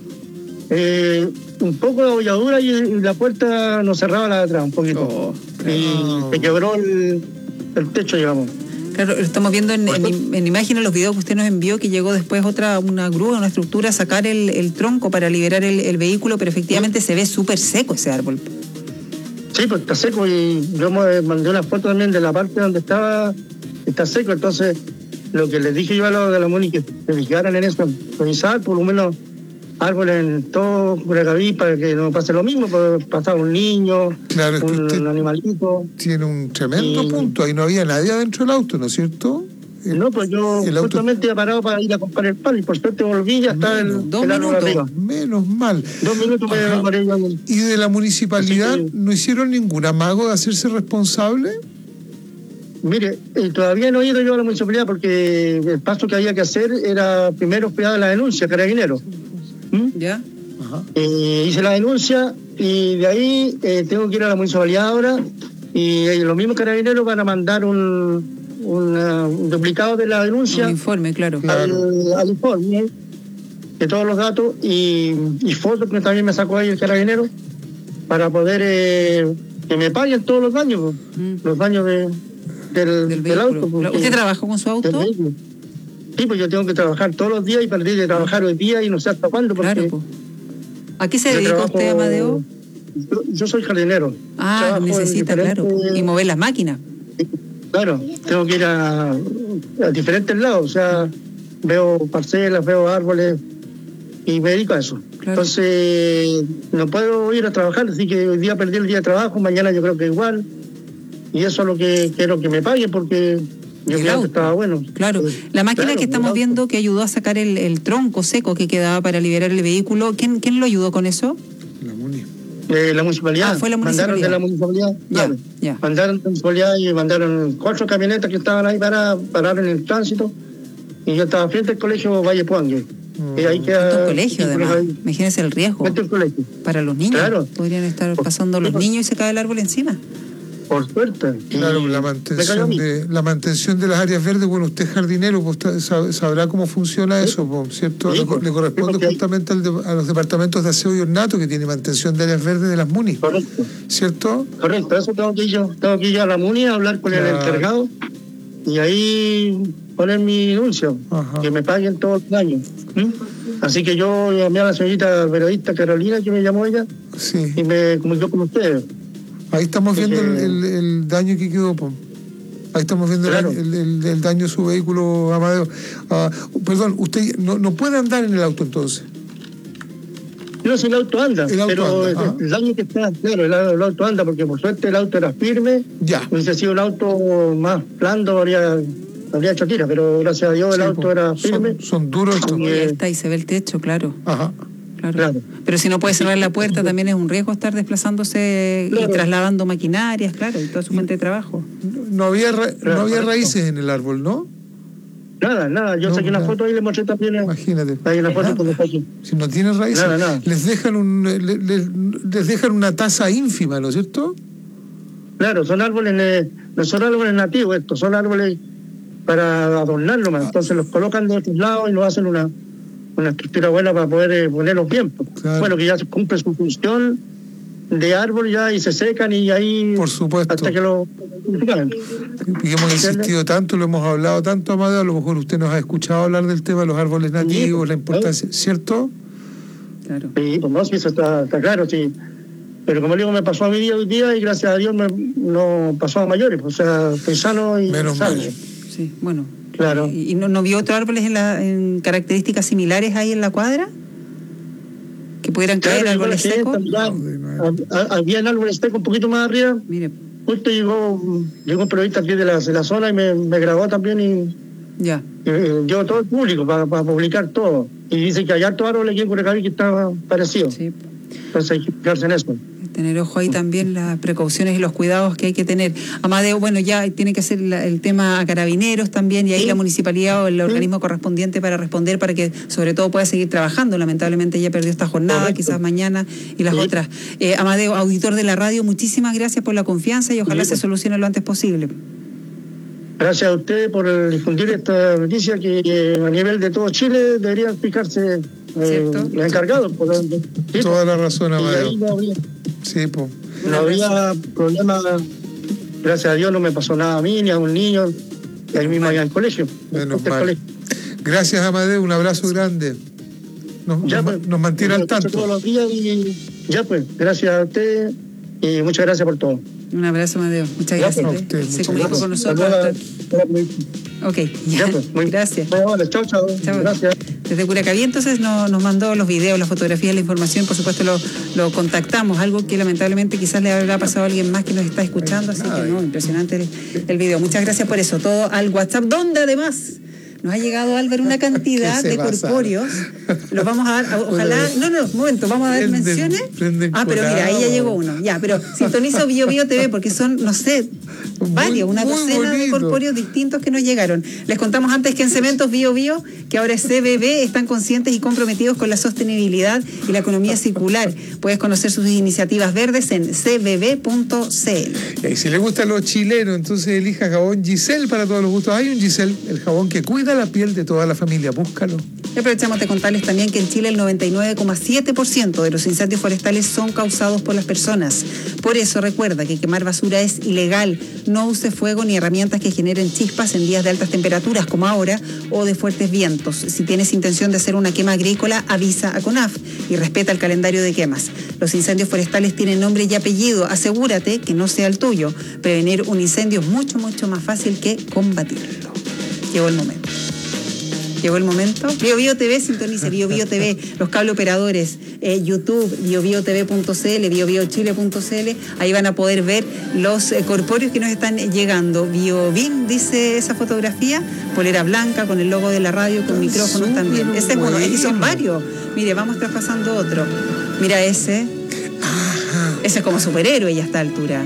Eh, un poco de abolladura y, y la puerta no cerraba la de atrás, un poquito. Oh, y oh. se quebró el, el techo, digamos. Claro, lo estamos viendo en, en, en imágenes, los videos que usted nos envió, que llegó después otra, una grúa, una estructura a sacar el, el tronco para liberar el, el vehículo, pero efectivamente ¿sí? se ve súper seco ese árbol. Sí, pues está seco y yo me mandé una foto también de la parte donde estaba, está seco, entonces lo que les dije yo a los de la MUNI que se fijaran en eso, revisar por lo menos árboles en todo Curacaví para que no pase lo mismo, porque pasaba un niño, claro, un, usted un animalito. Tiene un tremendo y... punto, ahí no había nadie adentro del auto, ¿no es cierto? El, no, pues yo justamente auto... he parado para ir a comprar el pan y por suerte volví y ya está el, dos el árbol minutos, arriba. Menos mal. Dos minutos me demoré yo. ¿Y de la municipalidad que... no hicieron ningún amago de hacerse responsable? Mire, eh, todavía no he ido yo a la municipalidad porque el paso que había que hacer era primero fui a la denuncia, Carabineros. ¿Mm? ¿Ya? Ajá. Eh, hice la denuncia y de ahí eh, tengo que ir a la municipalidad ahora y eh, los mismos Carabineros van a mandar un... Un, uh, un duplicado de la denuncia. Un informe, claro. Al, al informe de todos los datos y, y fotos que también me sacó ahí el carabinero para poder eh, que me paguen todos los daños, mm. los daños de, del, del, del auto. ¿Usted trabajó con su auto? Sí, pues yo tengo que trabajar todos los días y perdí de trabajar hoy día y no sé hasta cuándo. Porque claro, pues. ¿A qué se dedica trabajo, usted, Amadeo? Yo, yo soy jardinero. Ah, trabajo necesita, claro. Y mover las máquinas. Claro, tengo que ir a, a diferentes lados, o sea, veo parcelas, veo árboles y me dedico a eso. Claro. Entonces, no puedo ir a trabajar, así que hoy día perdí el día de trabajo, mañana yo creo que igual. Y eso es lo que quiero que me paguen porque yo creo que estaba bueno. Claro, la máquina claro, que estamos viendo que ayudó a sacar el, el tronco seco que quedaba para liberar el vehículo, ¿quién, quién lo ayudó con eso? La MUNI. Eh, la municipalidad. Ah, fue la municipalidad. Mandaron de la municipalidad. Ya, claro. ya. Mandaron de la municipalidad y mandaron cuatro camionetas que estaban ahí para parar en el tránsito. Y yo estaba frente al colegio Valle Puangue. Mm. Y ahí queda. Un colegio, además. Imagínense el riesgo. Frente al colegio. Para los niños. Claro. Podrían estar pasando los niños y se cae el árbol encima. Por suerte. Claro, la mantención de la mantención de las áreas verdes, bueno, usted es jardinero, pues sabrá cómo funciona eso, pues, ¿cierto? Sí, le, le corresponde sí, justamente al de, a los departamentos de aseo y ornato que tiene mantención de áreas verdes de las MUNI. Correcto. ¿Cierto? Correcto, eso tengo que ir yo, tengo que ir a la MUNI a hablar con claro. el encargado y ahí poner mi anuncio, Ajá. que me paguen todos los años. ¿Mm? Así que yo llamé a la señorita periodista Carolina, que me llamó ella, sí. y me comunicó con ustedes. Ahí estamos viendo el, el, el daño que quedó. Po. Ahí estamos viendo claro. el, el, el daño de su vehículo, Amadeo. Uh, perdón, usted no, no puede andar en el auto entonces. No, si el auto anda, el auto pero anda. El, el daño que está, claro, el, el auto anda, porque por suerte el auto era firme. Ya. Hubiese sido un auto más blando, habría, habría hecho tira, pero gracias a Dios sí, el auto po. era firme. Son, son duros estos. Y está y se ve el techo, claro. Ajá. Claro. Claro. Pero si no puede cerrar la puerta, también es un riesgo estar desplazándose claro. y trasladando maquinarias, claro, y toda su fuente de trabajo. No había, ra no había raíces en el árbol, ¿no? Nada, nada. Yo No, saqué una nada. foto ahí y le mostré también. Imagínate. Hay una foto Nada. con aquí. Si no tienen raíces, Nada, nada. les dejan un le- le- les dejan una tasa ínfima, ¿no es cierto? Claro, son árboles, eh, no son árboles nativos estos, son árboles para adornar nomás. Entonces los colocan de otros lados y los hacen una, una estructura buena para poder eh, ponerlos bien. Pues. Claro. Bueno, que ya cumple su función de árbol ya y se secan y ahí Por supuesto. hasta que lo Y hemos insistido tanto, lo hemos hablado tanto, Amadeo, a lo mejor usted nos ha escuchado hablar del tema de los árboles nativos, la importancia, ¿cierto? Claro. Sí, pues no, sí, eso está, está claro, sí. Pero como le digo, me pasó a mi día hoy día y gracias a Dios me, no pasó a mayores, pues, o sea, estoy sano y Menos sano. mal. Sí, bueno. Claro. ¿Y, y no, no vio otros árboles en, la, en características similares ahí en la cuadra? ¿Que pudieran caer Claro, árboles igual secos? que ya, a- a- había árboles secos un poquito más arriba. Mire. Justo llegó, llegó un periodista aquí de la, de la zona y me, me grabó también y, Ya. y, eh, dio todo el público para, para publicar todo. Y dice que hay hartos árboles aquí en Curacaví que están parecidos. Sí. Entonces hay que fijarse en eso. Tener ojo ahí también las precauciones y los cuidados que hay que tener. Amadeo, bueno, ya tiene que ser la- el tema a carabineros también y ahí la municipalidad o el organismo correspondiente para responder para que sobre todo pueda seguir trabajando. Lamentablemente ya perdió esta jornada, Correcto. quizás mañana y las Sí. otras. Eh, Amadeo, auditor de la radio, muchísimas gracias por la confianza y ojalá Sí. se solucione lo antes posible. Gracias a ustedes por el difundir esta noticia que eh, a nivel de todo Chile deberían fijarse eh, los encargados. Por, sí, Toda la razón, y Amadeo. ahí no habría, Sí, pues. no habría problema. Gracias a Dios no me pasó nada a mí ni a un niño. Y ahí mismo allá en el colegio. Menos Este mal. colegio. Gracias, Amadeo, un abrazo grande. Nos, Ya, nos, pues, nos mantiene lo al escucho tanto. todos los días y ya pues, gracias a ustedes y muchas gracias por todo. Un abrazo, Amadeo. Muchas Ya, gracias. pues, ¿eh? usted, Se muchas comunicó gracias. con nosotros. Saludos hasta- Ok, ya. Ya, pues, muy- Gracias. Bueno, bueno, chao, chao. Chao. Gracias. Desde Curacaví entonces nos, nos mandó los videos, las fotografías, la información, por supuesto lo, lo contactamos, algo que lamentablemente quizás le habrá pasado a alguien más que nos está escuchando, así que no, impresionante el, el video. Muchas gracias por eso, todo al WhatsApp, donde además nos ha llegado, Álvaro, una cantidad ¿Qué se de pasa? corpóreos. Los vamos a dar, ojalá, no, no, un momento, vamos a dar Prenden- menciones. prenden Ah, pero mira, ahí ya colado. llegó uno. Ya, pero sintonizo Bio Bio T V porque son, no sé, varios, una muy docena de bonito. corpóreos distintos que nos llegaron. Les contamos antes que en Cementos Bio Bio, que ahora es C B B, están conscientes y comprometidos con la sostenibilidad y la economía circular. Puedes conocer sus iniciativas verdes en c b b punto c l. Y si le gustan los chilenos, entonces elija jabón Giselle para todos los gustos. Hay un Giselle, el jabón que cuida la piel de toda la familia. Búscalo. Y aprovechamos de contarles también que en Chile el noventa y nueve coma siete por ciento de los incendios forestales son causados por las personas. Por eso recuerda que quemar basura es ilegal. No use fuego ni herramientas que generen chispas en días de altas temperaturas como ahora o de fuertes vientos. Si tienes intención de hacer una quema agrícola, avisa a CONAF y respeta el calendario de quemas. Los incendios forestales tienen nombre y apellido. Asegúrate que no sea el tuyo. Prevenir un incendio es mucho, mucho más fácil que combatirlo. Llegó el momento. Llegó el momento. Bio Bio T V, sintonice Bio Bio T V, los cable operadores, eh, YouTube, bio bio t v punto c l, bio bio chile punto c l. Ahí van a poder ver los eh, corpóreos que nos están llegando. BioBim, dice esa fotografía, polera blanca con el logo de la radio, con micrófonos también. Ese es bueno, y son varios. Mire, vamos traspasando otro. Mira ese. Ese es como superhéroe ya a esta altura.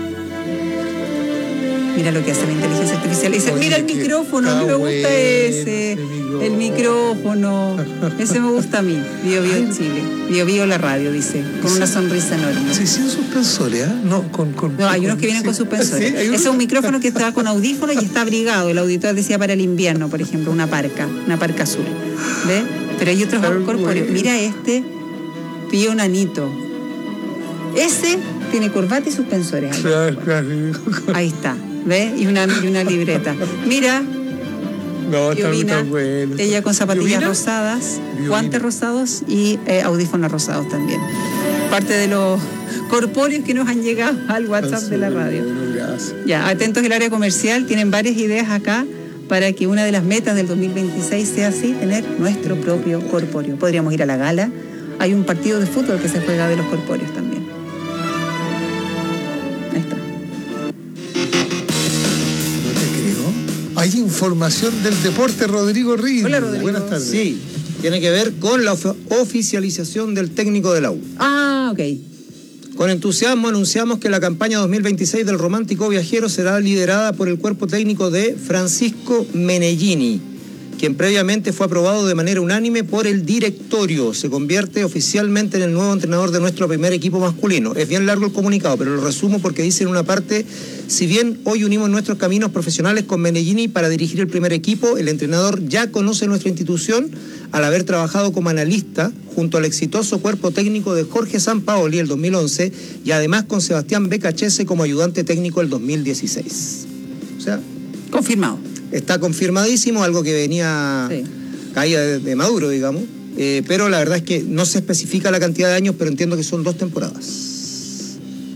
Mira lo que hace la inteligencia artificial. Dice, mira el micrófono, a mí me gusta ese. El micrófono. Ese me gusta a mí. Bio Bio Chile. Bio Bio la radio, dice. Con una sonrisa enorme. Sí, sin suspensores, ¿ah? No, con, con, No, hay unos que vienen con suspensores. Sí, hay Ese unos- es un micrófono que está con audífono y está abrigado. El auditor decía para el invierno, por ejemplo, una parca, una parca azul. ¿Ves? Pero hay otros corpóreos. Mira este, pío nanito. Ese tiene corbata y suspensores. ahí. Claro, claro. Ahí está. ¿Ves? Y una, y una libreta. Mira, No, está, Biovina, está bueno. ella con zapatillas ¿Biovina? rosadas, Biovina. guantes rosados y eh, audífonos rosados también. Parte de los corpóreos que nos han llegado al WhatsApp de la radio. Bueno, gracias. Ya, atentos el área comercial, tienen varias ideas acá para que una de las metas del dos mil veintiséis sea así, tener nuestro propio corpóreo. Podríamos ir a la gala, hay un partido de fútbol que se juega de los corpóreos también. Ahí está. No te creo. Hay información del deporte, Rodrigo Ríos. Hola, Rodrigo. Buenas tardes. Sí, tiene que ver con la of- oficialización del técnico de la U. Ah, ok. Con entusiasmo anunciamos que la campaña dos mil veintiséis del Romántico Viajero será liderada por el cuerpo técnico de Francisco Menellini, quien previamente fue aprobado de manera unánime por el directorio. Se convierte oficialmente en el nuevo entrenador de nuestro primer equipo masculino. Es bien largo el comunicado, pero lo resumo porque dice en una parte: si bien hoy unimos nuestros caminos profesionales con Meneghini para dirigir el primer equipo, el entrenador ya conoce nuestra institución al haber trabajado como analista junto al exitoso cuerpo técnico de Jorge Sampaoli el dos mil once y además con Sebastián Becachese como ayudante técnico el dos mil dieciséis. O sea, confirmado. Está confirmadísimo, algo que venía sí. caída de, de Maduro, digamos. Eh, pero la verdad es que no se especifica la cantidad de años, pero entiendo que son dos temporadas.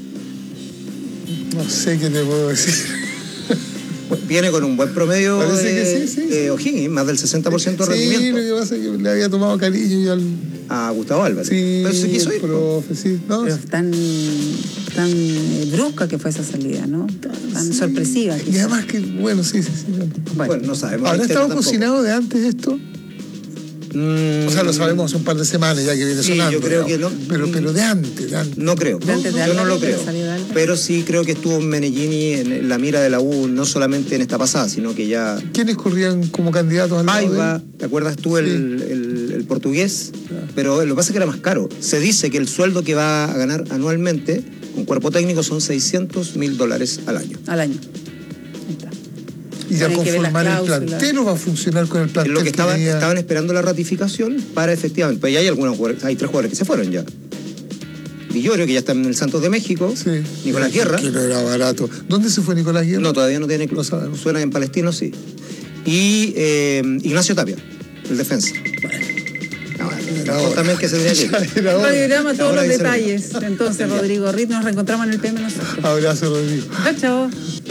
No sé qué te puedo decir. Viene con un buen promedio. Parece de, que sí, sí, de O'Higgins, más del sesenta por ciento de rendimiento. Sí, lo que pasa es que le había tomado cariño y al... a Gustavo Álvarez. Sí, pero se quiso ir. Profe, sí. No, pero tan, tan brusca que fue esa salida, ¿no? Tan sí. sorpresiva. Y además que, bueno, sí, sí, sí. Bueno, bueno no sabemos. ¿Habrá estado cocinado de antes esto? Mm, o sea, lo sabemos hace un par de semanas ya que viene sí, sonando. Yo creo ¿no? que no. Pero, pero de antes, de antes. No creo. De antes de yo Álvarez, no lo creo. Pero sí creo que estuvo Meneghini en la mira de la U, no solamente en esta pasada, sino que ya... ¿Quiénes corrían como candidatos al lado Paiva, ¿te acuerdas tú el, sí. el, el portugués? Claro. Pero lo que pasa es que era más caro. Se dice que el sueldo que va a ganar anualmente con cuerpo técnico son seiscientos mil dólares al año. Al año. Y a conformar el plantel o va a funcionar con el plantel. Es lo que, estaba, que tenía... estaban esperando la ratificación para efectivamente. Pues ya hay algunos jugadores, hay tres jugadores que se fueron ya. Villorio, que ya está en el Santos de México. Sí. Nicolás Guerra. Que no era barato. ¿Dónde se fue Nicolás Guerra? No, todavía no tiene club. No suena en Palestino, sí. Y eh, Ignacio Tapia, el defensa. Bueno. También que se tenía que ir. Programa todos los detalles. Entonces, Rodrigo Ritt, nos reencontramos en el P M nosotros. Abrazo, Rodrigo. Chao, chao.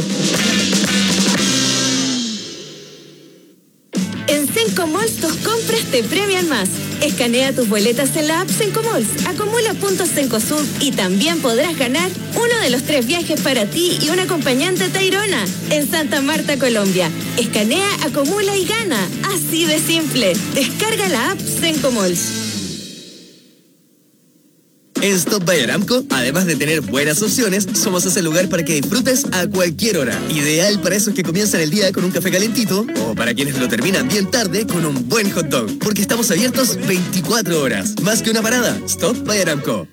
En Sencomalls tus compras te premian más. Escanea tus boletas en la app Sencomalls, acumula puntos Cencosud y también podrás ganar uno de los tres viajes para ti y un acompañante a Tayrona en Santa Marta, Colombia. Escanea, acumula y gana. Así de simple. Descarga la app Sencomalls. En Stop by Aramco, además de tener buenas opciones, somos ese lugar para que disfrutes a cualquier hora. Ideal para esos que comienzan el día con un café calentito o para quienes lo terminan bien tarde con un buen hot dog. Porque estamos abiertos veinticuatro horas. Más que una parada, Stop by Aramco.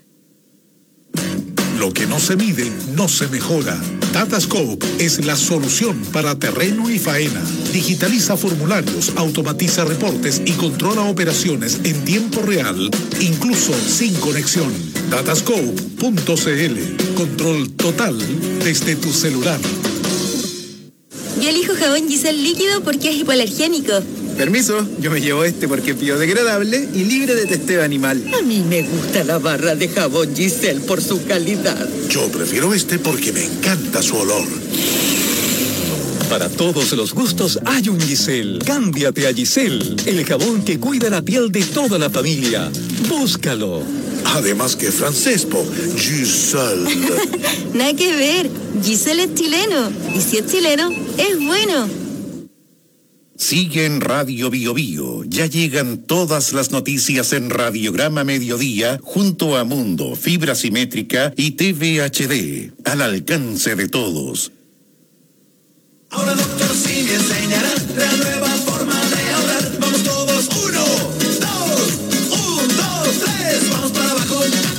Lo que no se mide, no se mejora. Datascope es la solución para terreno y faena. Digitaliza formularios, automatiza reportes y controla operaciones en tiempo real, incluso sin conexión. datascope punto c l. Control total desde tu celular. Yo elijo jabón Giselle líquido porque es hipoalergénico. Permiso, yo me llevo este porque es biodegradable y libre de testeo animal. A mí me gusta la barra de jabón Giselle por su calidad. Yo prefiero este porque me encanta su olor. Para todos los gustos hay un Giselle. Cámbiate a Giselle, el jabón que cuida la piel de toda la familia. Búscalo. Además que francés, po. Giselle. Nada que ver. Giselle es chileno. Y si es chileno, es bueno. Sigue en Radio Bio Bio. Ya llegan todas las noticias en Radiograma Mediodía junto a Mundo, Fibra Simétrica y T V H D. Al alcance de todos. Ahora doctor Simi enseñará la nueva forma de ahorrar. Vamos todos, uno, dos, un, dos, tres. Vamos para abajo.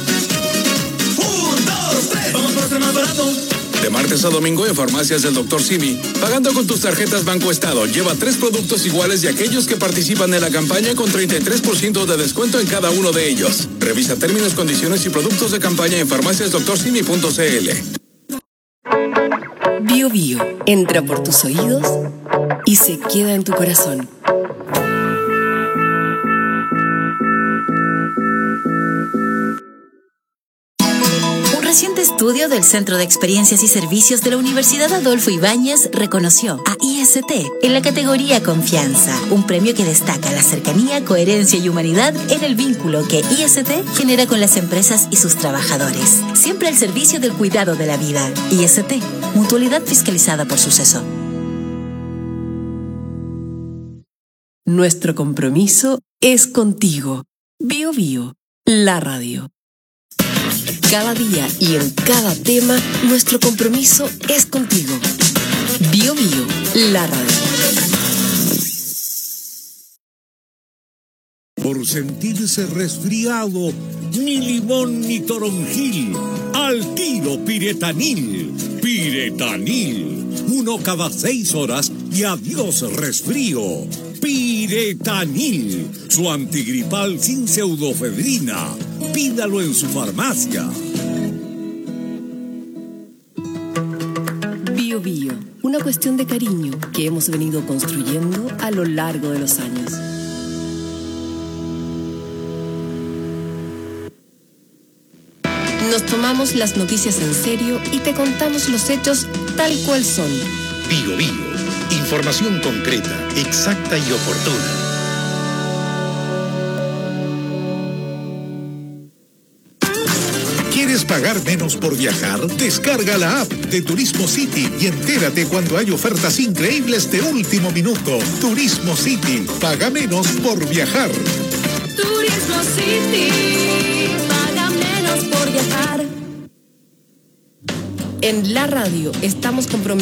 Un, dos, tres. Vamos por ser más barato. De martes a domingo en farmacias del doctor Simi. Pagando con tus tarjetas Banco Estado, lleva tres productos iguales de aquellos que participan en la campaña con treinta y tres por ciento de descuento en cada uno de ellos. Revisa términos, condiciones y productos de campaña en farmacias doctor simi punto c l. Bio Bio entra por tus oídos y se queda en tu corazón. Un reciente estudio del Centro de Experiencias y Servicios de la Universidad Adolfo Ibáñez reconoció a I S T en la categoría Confianza, un premio que destaca la cercanía, coherencia y humanidad en el vínculo que I S T genera con las empresas y sus trabajadores, siempre al servicio del cuidado de la vida. I S T, mutualidad fiscalizada por Suceso. Nuestro compromiso es contigo. Bio Bio, la radio. Cada día y en cada tema, nuestro compromiso es contigo. Bio Bio, la radio. por sentirse resfriado, ni limón ni toronjil, al tiro Piretanil. Piretanil, uno cada seis horas y adiós resfrío. Piretanil, su antigripal sin pseudofedrina. Pídalo en su farmacia. Bio Bio, una cuestión de cariño que hemos venido construyendo a lo largo de los años. Nos tomamos las noticias en serio y te contamos los hechos tal cual son. Bio Bio, información concreta, exacta y oportuna. ¿Quieres pagar menos por viajar? Descarga la app de Turismo City y entérate cuando hay ofertas increíbles de último minuto. Turismo City, paga menos por viajar. Turismo City, paga menos por viajar. En la radio estamos comprometidos